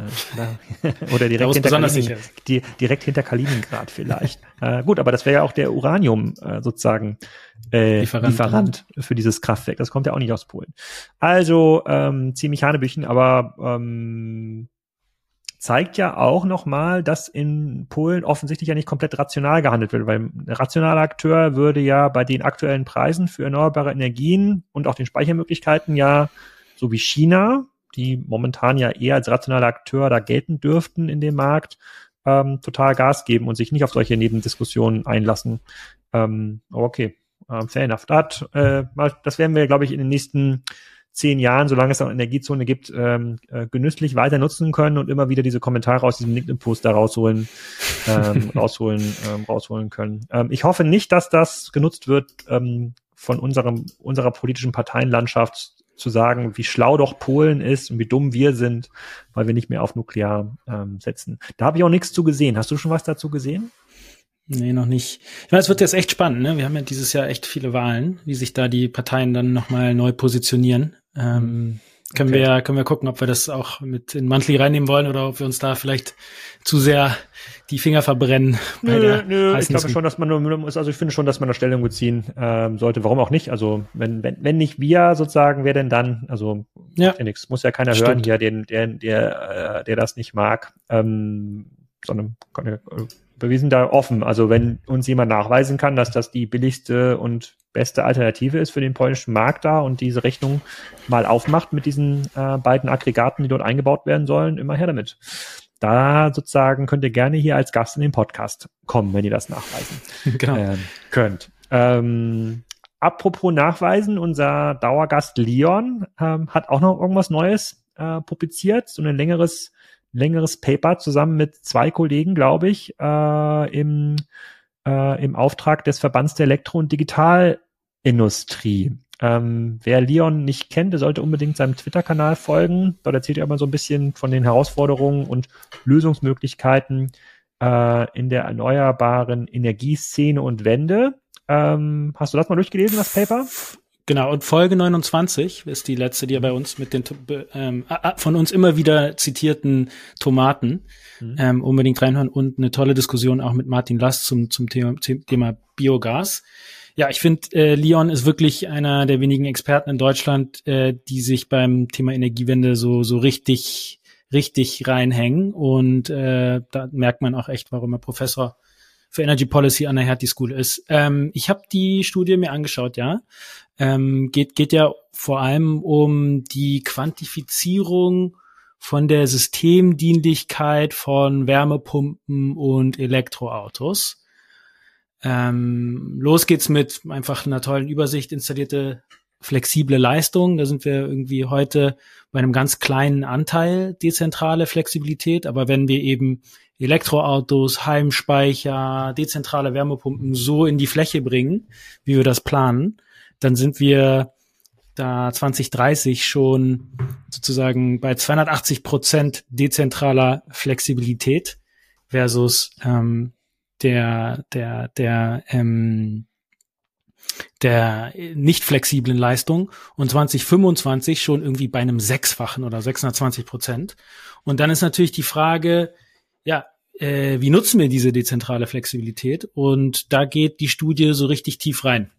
Oder direkt hinter, Kalinin, die, direkt hinter Kaliningrad vielleicht. äh, gut, aber das wäre ja auch der Uranium äh, sozusagen äh, Lieferant, Lieferant für dieses Kraftwerk. Das kommt ja auch nicht aus Polen. Also ähm, ziemlich Hanebüchen, aber ähm, zeigt ja auch nochmal, dass in Polen offensichtlich ja nicht komplett rational gehandelt wird, weil ein rationaler Akteur würde ja bei den aktuellen Preisen für erneuerbare Energien und auch den Speichermöglichkeiten ja, so wie China, die momentan ja eher als rationaler Akteur da gelten dürften in dem Markt, ähm, total Gas geben und sich nicht auf solche Nebendiskussionen einlassen. Ähm, okay, ähm, fair enough. Das, äh, das werden wir, glaube ich, in den nächsten zehn Jahren, solange es noch eine Energiezone gibt, ähm, äh, genüsslich weiter nutzen können und immer wieder diese Kommentare aus diesem LinkedIn-Post da rausholen, ähm, rausholen, ähm, rausholen können. Ähm, ich hoffe nicht, dass das genutzt wird, ähm, von unserem, unserer politischen Parteienlandschaft zu sagen, wie schlau doch Polen ist und wie dumm wir sind, weil wir nicht mehr auf Nuklear ähm, setzen. Da habe ich auch nichts zu gesehen. Hast du schon was dazu gesehen? Nee, noch nicht. Ich meine, es wird jetzt echt spannend, ne? Wir haben ja dieses Jahr echt viele Wahlen, wie sich da die Parteien dann nochmal neu positionieren. Ähm, können okay. wir, können wir gucken, ob wir das auch mit in Monthly reinnehmen wollen oder ob wir uns da vielleicht zu sehr die Finger verbrennen. Bei nö, der nö, ich glaube schon, dass man nur, also ich finde schon, dass man da Stellung beziehen ähm, sollte. Warum auch nicht? Also wenn, wenn, wenn nicht wir sozusagen, wer denn dann? Also ja, ja nichts, muss ja keiner Stimmt. hören hier, den, der, der, der das nicht mag, ähm, sondern wir sind da offen. Also wenn uns jemand nachweisen kann, dass das die billigste und beste Alternative ist für den polnischen Markt da und diese Rechnung mal aufmacht mit diesen äh, beiden Aggregaten, die dort eingebaut werden sollen, immer her damit. Da sozusagen könnt ihr gerne hier als Gast in den Podcast kommen, wenn ihr das nachweisen genau. ähm, könnt. Ähm, apropos nachweisen, unser Dauergast Leon ähm, hat auch noch irgendwas Neues äh, publiziert, so ein längeres längeres Paper zusammen mit zwei Kollegen, glaube ich, äh, im äh, im Auftrag des Verbands der Elektro- und Digitalindustrie. Ähm, wer Leon nicht kennt, der sollte unbedingt seinem Twitter-Kanal folgen. Dort erzählt er immer so ein bisschen von den Herausforderungen und Lösungsmöglichkeiten äh, in der erneuerbaren Energieszene und Wende. Ähm, hast du das mal durchgelesen, das Paper? Genau, und Folge neunundzwanzig ist die letzte, die ja bei uns mit den ähm, von uns immer wieder zitierten Tomaten mhm. ähm, unbedingt reinhören und eine tolle Diskussion auch mit Martin Last zum zum Thema, Thema Biogas. Ja, ich finde, äh, Leon ist wirklich einer der wenigen Experten in Deutschland, äh, die sich beim Thema Energiewende so so richtig richtig reinhängen und äh, da merkt man auch echt, warum er Professor für Energy Policy an der Hertie School ist. Ähm, ich habe die Studie mir angeschaut, ja. Ähm, geht geht ja vor allem um die Quantifizierung von der Systemdienlichkeit von Wärmepumpen und Elektroautos. Ähm, los geht's mit einfach einer tollen Übersicht, installierte flexible Leistung. Da sind wir irgendwie heute bei einem ganz kleinen Anteil dezentrale Flexibilität. Aber wenn wir eben Elektroautos, Heimspeicher, dezentrale Wärmepumpen so in die Fläche bringen, wie wir das planen, dann sind wir da zwanzig dreißig schon sozusagen bei zweihundertachtzig Prozent dezentraler Flexibilität versus ähm, der der der ähm, der nicht flexiblen Leistung und zwanzig fünfundzwanzig schon irgendwie bei einem Sechsfachen oder sechshundertzwanzig Prozent. Und dann ist natürlich die Frage, ja, äh, wie nutzen wir diese dezentrale Flexibilität? Und da geht die Studie so richtig tief rein.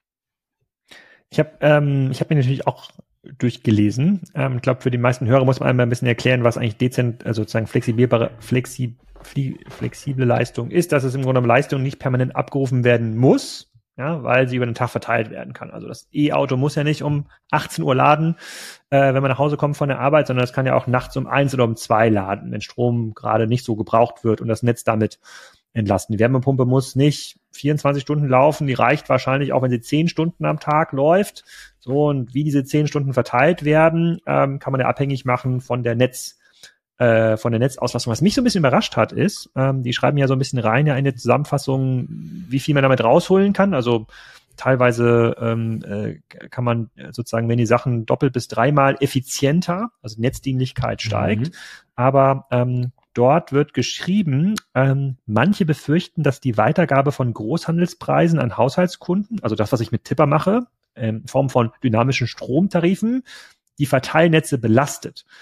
Ich habe ähm, ich habe mir natürlich auch durchgelesen. Ähm, ich glaube, für die meisten Hörer muss man einmal ein bisschen erklären, was eigentlich dezent, also sozusagen flexibilbare, flexi, flexible Leistung ist, dass es im Grunde Leistung nicht permanent abgerufen werden muss, ja, weil sie über den Tag verteilt werden kann. Also das E-Auto muss ja nicht um achtzehn Uhr laden, äh, wenn man nach Hause kommt von der Arbeit, sondern es kann ja auch nachts um eins oder um zwei laden, wenn Strom gerade nicht so gebraucht wird und das Netz damit entlasten. Die Wärmepumpe muss nicht vierundzwanzig Stunden laufen, die reicht wahrscheinlich auch, wenn sie zehn Stunden am Tag läuft. So, und wie diese zehn Stunden verteilt werden, ähm, kann man ja abhängig machen von der Netz, äh, von der Netzauslastung. Was mich so ein bisschen überrascht hat, ist, ähm, die schreiben ja so ein bisschen rein ja in der Zusammenfassung, wie viel man damit rausholen kann. Also teilweise ähm, äh, kann man sozusagen, wenn die Sachen doppelt bis dreimal effizienter, also Netzdienlichkeit steigt, mhm. aber ähm, dort wird geschrieben, ähm, manche befürchten, dass die Weitergabe von Großhandelspreisen an Haushaltskunden, also das, was ich mit Tipper mache, in Form von dynamischen Stromtarifen, die Verteilnetze belastet.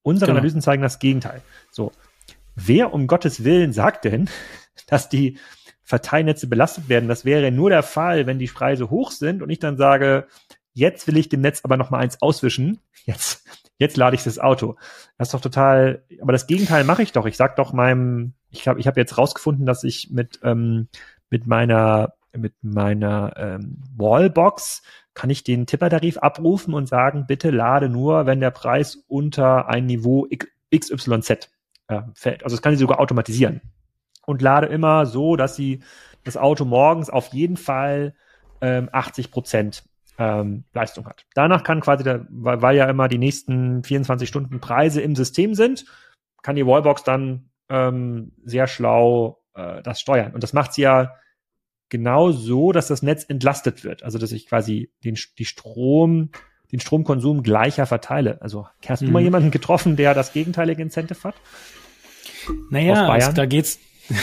Unsere Genau. Analysen zeigen das Gegenteil. So, wer um Gottes Willen sagt denn, dass die Verteilnetze belastet werden? Das wäre nur der Fall, wenn die Preise hoch sind und ich dann sage, jetzt will ich dem Netz aber noch mal eins auswischen. Jetzt, jetzt lade ich das Auto. Das ist doch total, aber das Gegenteil mache ich doch. Ich sag doch meinem, ich habe ich hab jetzt rausgefunden, dass ich mit, ähm, mit meiner, mit meiner ähm, Wallbox kann ich den Tippertarif abrufen und sagen, bitte lade nur, wenn der Preis unter ein Niveau X Y Z äh, fällt. Also das kann sie sogar automatisieren. Und lade immer so, dass sie das Auto morgens auf jeden Fall ähm, achtzig Prozent ähm, Leistung hat. Danach kann quasi, der, weil, weil ja immer die nächsten vierundzwanzig Stunden Preise im System sind, kann die Wallbox dann ähm, sehr schlau äh, das steuern. Und das macht sie ja genau so, dass das Netz entlastet wird. Also dass ich quasi den, die Strom, den Stromkonsum gleicher verteile. Also hast du Mhm. mal jemanden getroffen, der das gegenteilige Incentive hat? Naja, also da geht's.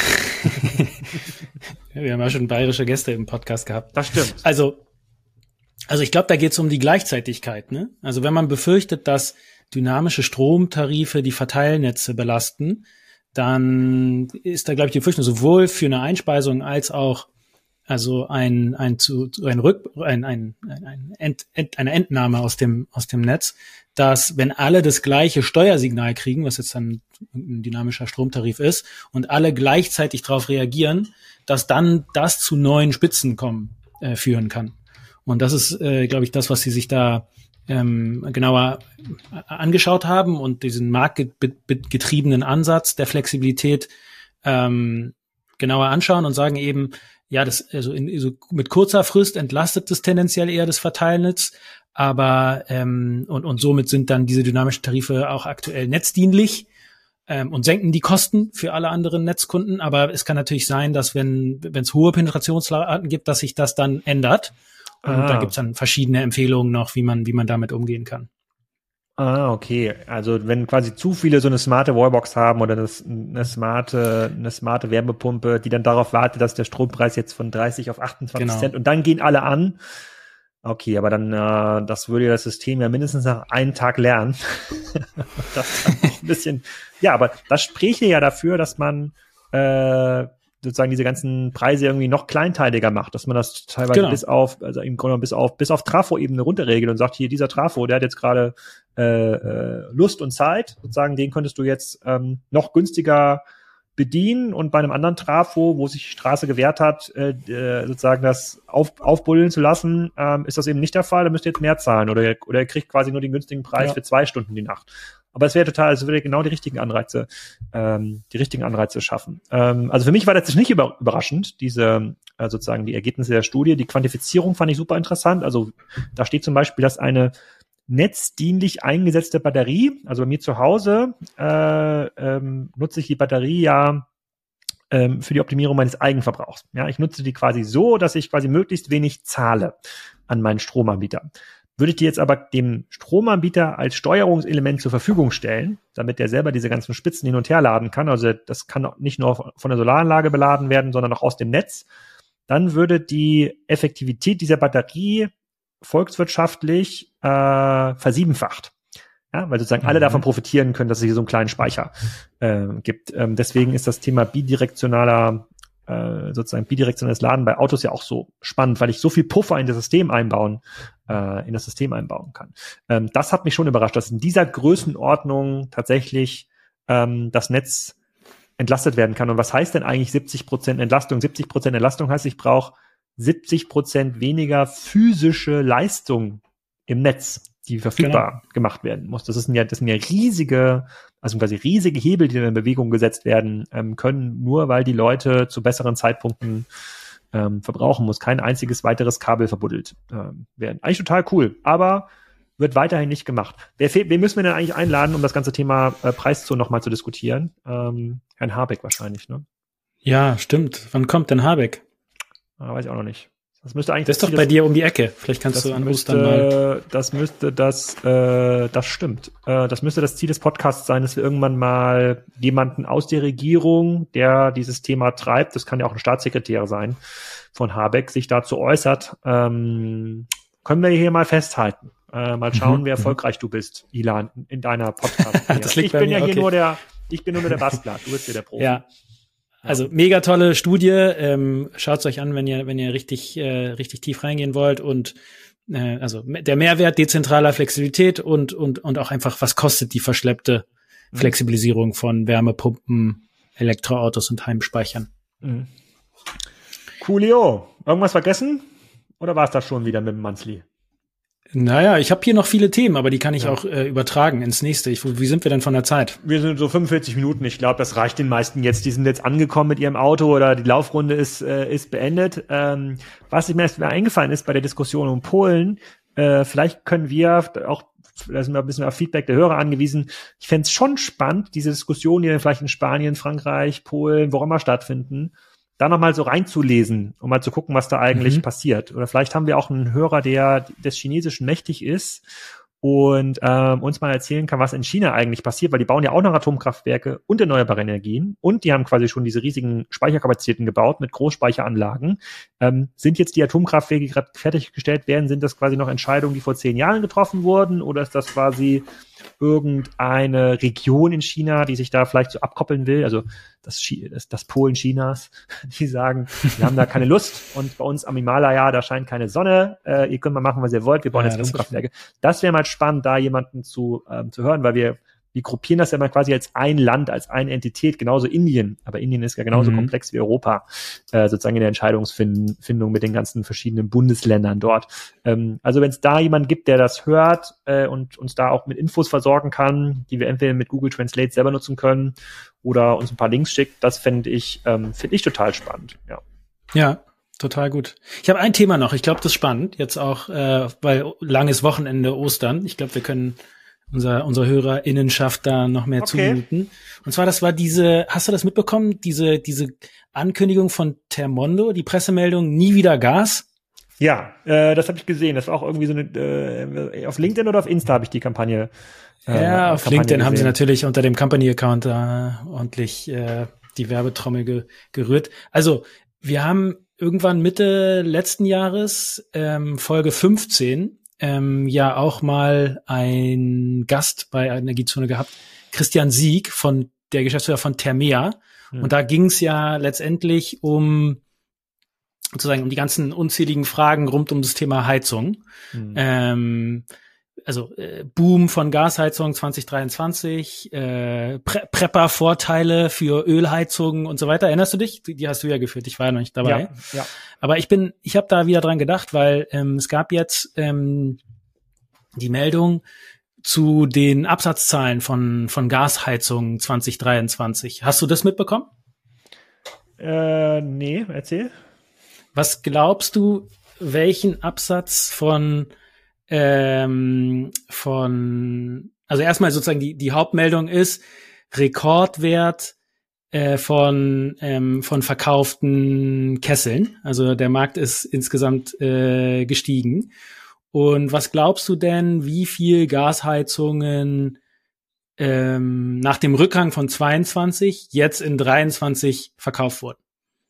Wir haben ja schon bayerische Gäste im Podcast gehabt. Das stimmt. Also, also ich glaube, da geht's um die Gleichzeitigkeit, ne? Also wenn man befürchtet, dass dynamische Stromtarife die Verteilnetze belasten, dann ist da, glaube ich, die Befürchtung sowohl für eine Einspeisung als auch also ein ein zu ein Rück ein ein, ein Ent, Ent, eine Entnahme aus dem aus dem Netz, dass wenn alle das gleiche Steuersignal kriegen, was jetzt dann ein dynamischer Stromtarif ist, und alle gleichzeitig darauf reagieren, dass dann das zu neuen Spitzen kommen äh, führen kann. Und das ist, äh, glaube ich, das, was sie sich da ähm, genauer angeschaut haben und diesen marktgetriebenen Ansatz der Flexibilität ähm, genauer anschauen und sagen eben, ja, das also in, so mit kurzer Frist entlastet es tendenziell eher das Verteilnetz, aber ähm, und und somit sind dann diese dynamischen Tarife auch aktuell netzdienlich ähm, und senken die Kosten für alle anderen Netzkunden. Aber es kann natürlich sein, dass wenn wenn es hohe Penetrationsraten gibt, dass sich das dann ändert. Und Ah. da gibt's dann verschiedene Empfehlungen noch, wie man wie man damit umgehen kann. Ah, okay. Also wenn quasi zu viele so eine smarte Wallbox haben oder das, eine smarte, eine smarte Wärmepumpe, die dann darauf wartet, dass der Strompreis jetzt von dreißig auf achtundzwanzig Genau. Cent und dann gehen alle an. Okay, aber dann, äh, das würde ja das System ja mindestens nach einem Tag lernen. Das ist ein bisschen, ja, aber das spräche ja dafür, dass man, äh, sozusagen diese ganzen Preise irgendwie noch kleinteiliger macht, dass man das teilweise Genau. bis auf, also im Grunde bis auf, bis auf Trafo-Ebene runterregelt und sagt, hier, dieser Trafo, der hat jetzt gerade äh, äh, Lust und Zeit, sozusagen, den könntest du jetzt ähm, noch günstiger bedienen und bei einem anderen Trafo, wo sich die Straße gewährt hat, äh, äh, sozusagen das auf, aufbuddeln zu lassen, ähm, ist das eben nicht der Fall, da müsst ihr jetzt mehr zahlen oder, ihr- oder ihr kriegt quasi nur den günstigen Preis Ja. für zwei Stunden die Nacht. Aber es wäre total, es würde genau die richtigen Anreize, ähm, die richtigen Anreize schaffen. Ähm, also für mich war das jetzt nicht über, überraschend, diese äh, sozusagen die Ergebnisse der Studie. Die Quantifizierung fand ich super interessant. Also da steht zum Beispiel, dass eine netzdienlich eingesetzte Batterie, also bei mir zu Hause äh, ähm, nutze ich die Batterie ja ähm, für die Optimierung meines Eigenverbrauchs. Ja, ich nutze die quasi so, dass ich quasi möglichst wenig zahle an meinen Stromanbieter. Würde ich die jetzt aber dem Stromanbieter als Steuerungselement zur Verfügung stellen, damit der selber diese ganzen Spitzen hin und her laden kann, also das kann nicht nur von der Solaranlage beladen werden, sondern auch aus dem Netz, dann würde die Effektivität dieser Batterie volkswirtschaftlich äh, versiebenfacht. Ja, weil sozusagen mhm. alle davon profitieren können, dass es hier so einen kleinen Speicher äh, gibt. Ähm, deswegen ist das Thema bidirektionaler äh, sozusagen bidirektionales Laden bei Autos ja auch so spannend, weil ich so viel Puffer in das System einbauen, äh, in das System einbauen kann. Ähm, das hat mich schon überrascht, dass in dieser Größenordnung tatsächlich ähm, das Netz entlastet werden kann. Und was heißt denn eigentlich siebzig Prozent Entlastung? siebzig Prozent Entlastung heißt, ich brauche siebzig Prozent weniger physische Leistung im Netz, die verfügbar genau. gemacht werden muss. Das sind ja, das sind ja riesige, also quasi riesige Hebel, die in Bewegung gesetzt werden ähm, können, nur weil die Leute zu besseren Zeitpunkten ähm, verbrauchen muss. Kein einziges weiteres Kabel verbuddelt ähm, werden. Eigentlich total cool, aber wird weiterhin nicht gemacht. Wer, fe- wen müssen wir denn eigentlich einladen, um das ganze Thema äh, Preiszone nochmal zu diskutieren? Ähm, Herrn Habeck wahrscheinlich, ne? Ja, stimmt. Wann kommt denn Habeck? Ah, weiß ich auch noch nicht. Das müsste eigentlich. Das ist doch bei dir um die Ecke. Vielleicht kannst du an Ostern mal. Das müsste das, äh, das stimmt. Äh, das müsste das Ziel des Podcasts sein, dass wir irgendwann mal jemanden aus der Regierung, der dieses Thema treibt, das kann ja auch ein Staatssekretär sein, von Habeck, sich dazu äußert. Ähm, können wir hier mal festhalten. Äh, mal schauen, Mhm, wie erfolgreich du bist, Ilan, in deiner Podcast. Das liegt ich bei bin mir, ja hier okay. nur der, ich bin nur der Bastler, du bist ja der Profi. Ja. Also mega tolle Studie. Ähm, schaut's euch an, wenn ihr wenn ihr richtig äh, richtig tief reingehen wollt und äh, also der Mehrwert dezentraler Flexibilität und und und auch einfach, was kostet die verschleppte Mhm. Flexibilisierung von Wärmepumpen, Elektroautos und Heimspeichern. Mhm. Coolio. Irgendwas vergessen? Oder war es das schon wieder mit dem Monthly? Naja, ich habe hier noch viele Themen, aber die kann ich Ja. auch äh, übertragen ins nächste. Ich, wie sind wir denn von der Zeit? Wir sind so fünfundvierzig Minuten. Ich glaube, das reicht den meisten jetzt. Die sind jetzt angekommen mit ihrem Auto oder die Laufrunde ist äh, ist beendet. Ähm, was mir erst eingefallen ist bei der Diskussion um Polen, äh, vielleicht können wir auch, da sind wir ein bisschen auf Feedback der Hörer angewiesen. Ich fände es schon spannend, diese Diskussion, die dann vielleicht in Spanien, Frankreich, Polen, wo auch immer stattfinden, da nochmal so reinzulesen, um mal zu gucken, was da eigentlich Mhm. passiert. Oder vielleicht haben wir auch einen Hörer, der des Chinesischen mächtig ist und ähm, uns mal erzählen kann, was in China eigentlich passiert, weil die bauen ja auch noch Atomkraftwerke und erneuerbare Energien und die haben quasi schon diese riesigen Speicherkapazitäten gebaut mit Großspeicheranlagen. Ähm, sind jetzt die Atomkraftwerke, die gerade fertiggestellt werden, sind das quasi noch Entscheidungen, die vor zehn Jahren getroffen wurden oder ist das quasi irgendeine Region in China, die sich da vielleicht so abkoppeln will, also das, Chi- das, das Polen Chinas, die sagen, wir haben da keine Lust und bei uns am Himalaya, da scheint keine Sonne, äh, ihr könnt mal machen, was ihr wollt, wir bauen Ja, jetzt das ist Atomkraftwerke. Das wäre mal spannend, da jemanden zu, ähm, zu hören, weil wir wir gruppieren das ja mal quasi als ein Land, als eine Entität, genauso Indien. Aber Indien ist ja genauso Mhm. komplex wie Europa, äh, sozusagen in der Entscheidungsfindung mit den ganzen verschiedenen Bundesländern dort. Ähm, also wenn es da jemanden gibt, der das hört äh, und uns da auch mit Infos versorgen kann, die wir entweder mit Google Translate selber nutzen können oder uns ein paar Links schickt, das fände ich, ähm, finde ich total spannend. Ja. Ja, total gut. Ich habe ein Thema noch. Ich glaube, das ist spannend. Jetzt auch, äh, weil langes Wochenende, Ostern. Ich glaube, wir können unser unser HörerInnenschaft da noch mehr Okay. zumuten. Und zwar, das war diese, hast du das mitbekommen? Diese diese Ankündigung von Termondo, die Pressemeldung, nie wieder Gas. Ja, äh, das habe ich gesehen. Das war auch irgendwie so eine, äh, auf LinkedIn oder auf Insta habe ich die Kampagne. Äh, Ja, auf Kampagne LinkedIn haben sie gesehen. natürlich unter dem Company-Account da ordentlich äh, die Werbetrommel ge gerührt. Also, wir haben irgendwann Mitte letzten Jahres, ähm, Folge fünfzehn, ähm, ja auch mal ein Gast bei Energiezone gehabt, Christian Sieg, von der Geschäftsführer von Thermea. Hm. Und da ging es ja letztendlich um sozusagen um die ganzen unzähligen Fragen rund um das Thema Heizung. Hm. Ähm, also äh, Boom von Gasheizung zwanzig dreiundzwanzig, äh, Pre Prepper-Vorteile für Ölheizungen und so weiter. Erinnerst du dich? Die, die hast du ja geführt. Ich war ja noch nicht dabei. Ja, ja. Aber ich bin, ich habe da wieder dran gedacht, weil ähm, es gab jetzt ähm, die Meldung zu den Absatzzahlen von von Gasheizungen zwanzig dreiundzwanzig. Hast du das mitbekommen? Äh, nee, erzähl. Was glaubst du, welchen Absatz von ähm, von also erstmal sozusagen die die Hauptmeldung ist Rekordwert äh, von ähm, von verkauften Kesseln. Also der Markt ist insgesamt äh, gestiegen. Und was glaubst du denn, wie viel Gasheizungen ähm, nach dem Rückgang von zweiundzwanzig jetzt in dreiundzwanzig verkauft wurden?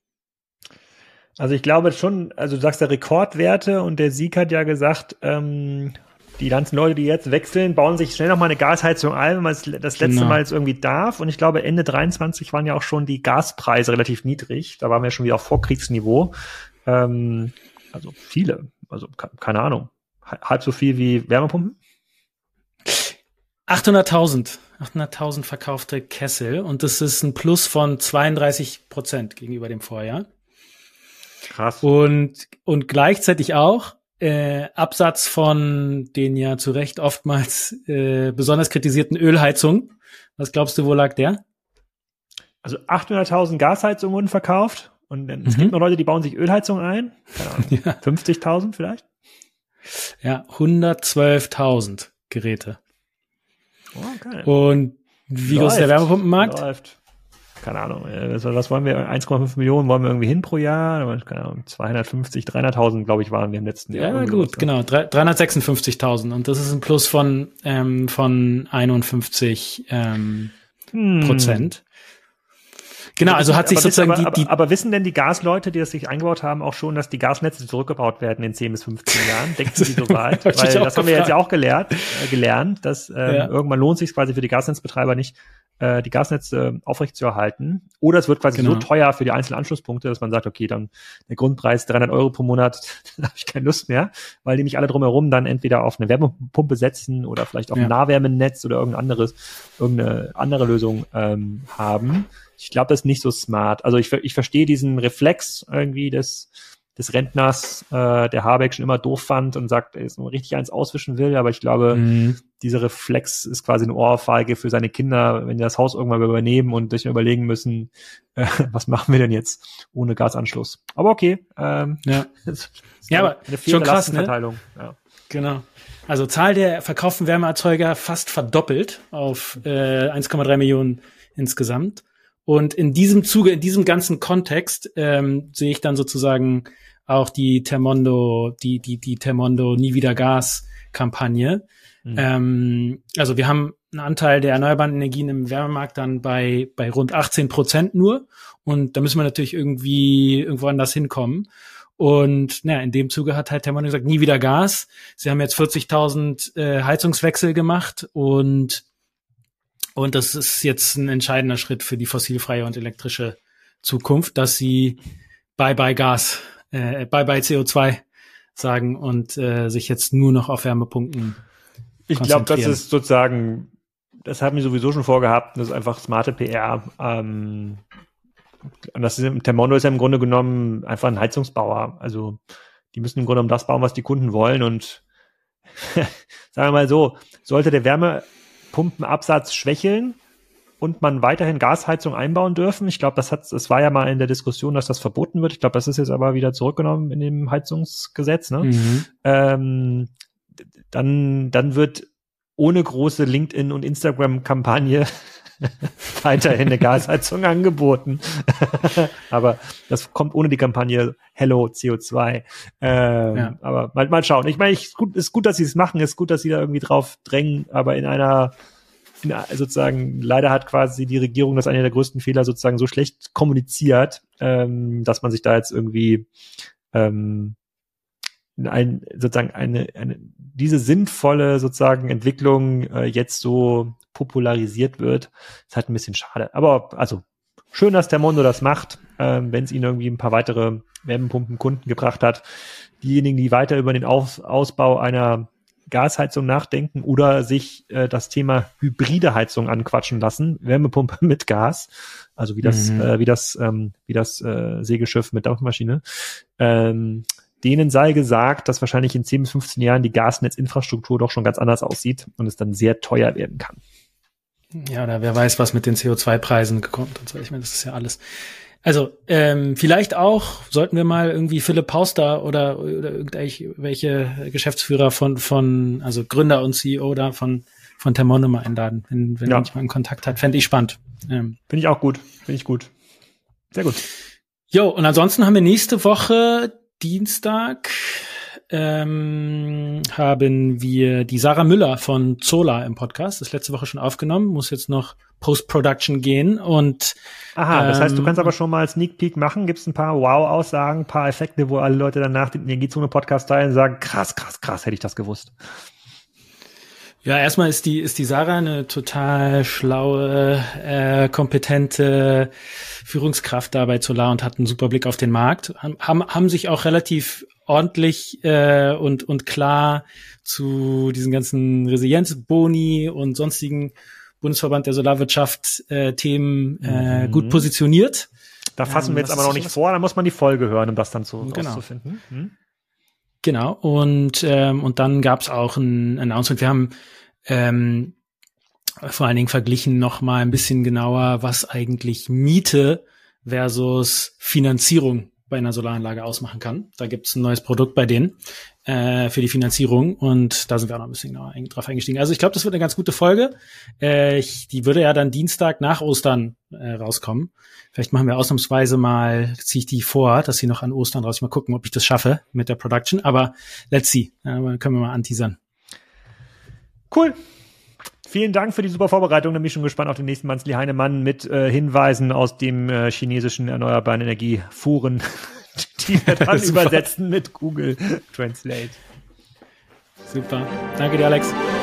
Also ich glaube schon, also du sagst ja Rekordwerte und der Sieg hat ja gesagt, ähm, die ganzen Leute, die jetzt wechseln, bauen sich schnell nochmal eine Gasheizung ein, wenn man es das letzte Genau. Mal jetzt irgendwie darf. Und ich glaube, Ende dreiundzwanzig waren ja auch schon die Gaspreise relativ niedrig. Da waren wir schon wieder auf Vorkriegsniveau. Ähm, also viele, also ke- keine Ahnung. Halb so viel wie Wärmepumpen? achthunderttausend. achthunderttausend verkaufte Kessel. Und das ist ein Plus von zweiunddreißig Prozent gegenüber dem Vorjahr. Krass. Und, und gleichzeitig auch äh, Absatz von den ja zu Recht oftmals äh, besonders kritisierten Ölheizungen. Was glaubst du, wo lag der? Also achthunderttausend Gasheizungen wurden verkauft. Und dann, es Mhm. gibt noch Leute, die bauen sich Ölheizungen ein. Keine Ahnung. Ja, fünfzigtausend vielleicht? ja hundertzwölftausend Geräte. Oh, okay. Und wie groß ist der Läuft. Wärmepumpenmarkt? Läuft. Keine Ahnung. äh, Was, was wollen wir? eins Komma fünf Millionen wollen wir irgendwie hin pro Jahr? Aber, keine Ahnung, zweihundertfünfzig, dreihunderttausend, glaube ich, waren wir im letzten Jahr. Ja, Irgendwie gut, sowas, ne? genau. Drei- dreihundertsechsundfünfzigtausend. Und das ist ein Plus von, ähm, von einundfünfzig ähm, Hm. Prozent. Genau, also hat sich aber sozusagen aber, die, die aber, aber wissen denn die Gasleute, die das sich eingebaut haben, auch schon, dass die Gasnetze zurückgebaut werden in zehn bis fünfzehn Jahren? Denken Sie so weit? Weil das haben wir jetzt ja auch gelernt, äh, gelernt, dass ähm, ja. irgendwann lohnt sich quasi für die Gasnetzbetreiber nicht, äh, die Gasnetze aufrechtzuerhalten. Oder es wird quasi genau. so teuer für die einzelnen Anschlusspunkte, dass man sagt, okay, dann der Grundpreis dreihundert Euro pro Monat, da habe ich keine Lust mehr, weil die mich alle drumherum dann entweder auf eine Wärmepumpe setzen oder vielleicht auf ja. ein Nahwärmenetz oder irgendein anderes, irgendeine andere Lösung ähm, haben. Ich glaube, das ist nicht so smart. Also ich, ich verstehe diesen Reflex irgendwie des, des Rentners, äh, der Habeck schon immer doof fand und sagt, er ist nur richtig eins auswischen will, aber ich glaube, mhm. dieser Reflex ist quasi eine Ohrfeige für seine Kinder, wenn die das Haus irgendwann übernehmen und sich überlegen müssen, äh, was machen wir denn jetzt ohne Gasanschluss. Aber okay. Ähm, ja, das ist ja eine, aber eine faire schon krass, Lastenverteilung. Ne? Ja. Genau. Also Zahl der verkauften Wärmeerzeuger fast verdoppelt auf äh, eins Komma drei Millionen insgesamt. Und in diesem Zuge, in diesem ganzen Kontext ähm, sehe ich dann sozusagen auch die Termondo, die die die Termondo Nie wieder Gas Kampagne. Mhm. Ähm, also wir haben einen Anteil der erneuerbaren Energien im Wärmemarkt dann bei bei rund achtzehn Prozent nur. Und da müssen wir natürlich irgendwie irgendwo anders hinkommen. Und naja, in dem Zuge hat halt Termondo gesagt, nie wieder Gas. Sie haben jetzt vierzigtausend äh, Heizungswechsel gemacht und Und das ist jetzt ein entscheidender Schritt für die fossilfreie und elektrische Zukunft, dass sie Bye-bye Gas, äh, Bye-bye C O zwei sagen und äh, sich jetzt nur noch auf Wärmepumpen Ich glaube, das ist sozusagen, das haben wir sowieso schon vorgehabt, das ist einfach smarte P R. Ähm, und das ist, Termondo ist ja im Grunde genommen einfach ein Heizungsbauer. Also die müssen im Grunde genommen das bauen, was die Kunden wollen. Und sagen wir mal so, sollte der Wärme Pumpenabsatz schwächeln und man weiterhin Gasheizung einbauen dürfen. Ich glaube, das hat, es war ja mal in der Diskussion, dass das verboten wird. Ich glaube, das ist jetzt aber wieder zurückgenommen in dem Heizungsgesetz. Ne? Mhm. Ähm, dann, dann wird ohne große LinkedIn- und Instagram-Kampagne weiterhin eine Gasheizung angeboten. Aber das kommt ohne die Kampagne Hello C O zwei. Ähm, ja. Aber mal, mal schauen. Ich meine, es ist gut, ist gut, dass sie es machen, ist gut, dass sie da irgendwie drauf drängen, aber in einer, in, sozusagen, leider hat quasi die Regierung das einer der größten Fehler sozusagen so schlecht kommuniziert, ähm, dass man sich da jetzt irgendwie ähm, ein, sozusagen eine, eine diese sinnvolle sozusagen Entwicklung äh, jetzt so popularisiert wird, ist halt ein bisschen schade. Aber also schön, dass Termondo das macht, ähm, wenn es ihnen irgendwie ein paar weitere Wärmepumpenkunden gebracht hat. Diejenigen, die weiter über den Aus- Ausbau einer Gasheizung nachdenken oder sich äh, das Thema hybride Heizung anquatschen lassen, Wärmepumpe mit Gas, also wie das, mhm. äh, wie das, ähm, wie das äh, Segelschiff mit Dampfmaschine. Ähm, Denen sei gesagt, dass wahrscheinlich in zehn bis fünfzehn Jahren die Gasnetzinfrastruktur doch schon ganz anders aussieht und es dann sehr teuer werden kann. Ja, oder wer weiß, was mit den C O zwei Preisen kommt und so. Ich meine, das ist ja alles. Also, ähm, vielleicht auch sollten wir mal irgendwie Philipp Pauster oder, oder irgendwelche Geschäftsführer von, von, also Gründer und C E O da von, von Termondo mal einladen, wenn, wenn ja. man einen Kontakt hat. Fände ich spannend. Ähm. Finde ich auch gut. Finde ich gut. Sehr gut. Jo, und ansonsten haben wir nächste Woche Dienstag ähm, haben wir die Sarah Müller von Zola im Podcast. Das ist letzte Woche schon aufgenommen, muss jetzt noch Post-Production gehen und Aha, das ähm, heißt, du kannst aber schon mal Sneak Peek machen, gibst ein paar Wow-Aussagen, ein paar Effekte, wo alle Leute danach den Energiezone-Podcast teilen und sagen, krass, krass, krass, hätte ich das gewusst. Ja, erstmal ist die ist die Sarah eine total schlaue, äh, kompetente Führungskraft da bei Solar und hat einen super Blick auf den Markt. Haben haben sich auch relativ ordentlich äh, und und klar zu diesen ganzen Resilienzboni und sonstigen Bundesverband der Solarwirtschaft äh, Themen äh, mhm. gut positioniert. Da fassen ähm, wir jetzt aber noch nicht vor, da muss man die Folge hören, um das dann zu genau. rauszufinden. Hm? Genau, und ähm, und dann gab's auch ein Announcement. Wir haben ähm, vor allen Dingen verglichen noch mal ein bisschen genauer, was eigentlich Miete versus Finanzierung bei einer Solaranlage ausmachen kann. Da gibt's ein neues Produkt bei denen äh, für die Finanzierung und da sind wir auch noch ein bisschen genauer drauf eingestiegen. Also ich glaube, das wird eine ganz gute Folge. Äh, ich, die würde ja dann Dienstag nach Ostern äh, rauskommen. Vielleicht machen wir ausnahmsweise mal, ziehe ich die vor, dass sie noch an Ostern raus. Mal gucken, ob ich das schaffe mit der Production. Aber let's see. Äh, können wir mal anteasern. Cool. Vielen Dank für die super Vorbereitung. Da bin ich schon gespannt auf den nächsten Manzli Heinemann mit äh, Hinweisen aus dem äh, chinesischen erneuerbaren Energiefuhren, die wir dann übersetzen mit Google Translate. Super. Danke dir, Alex.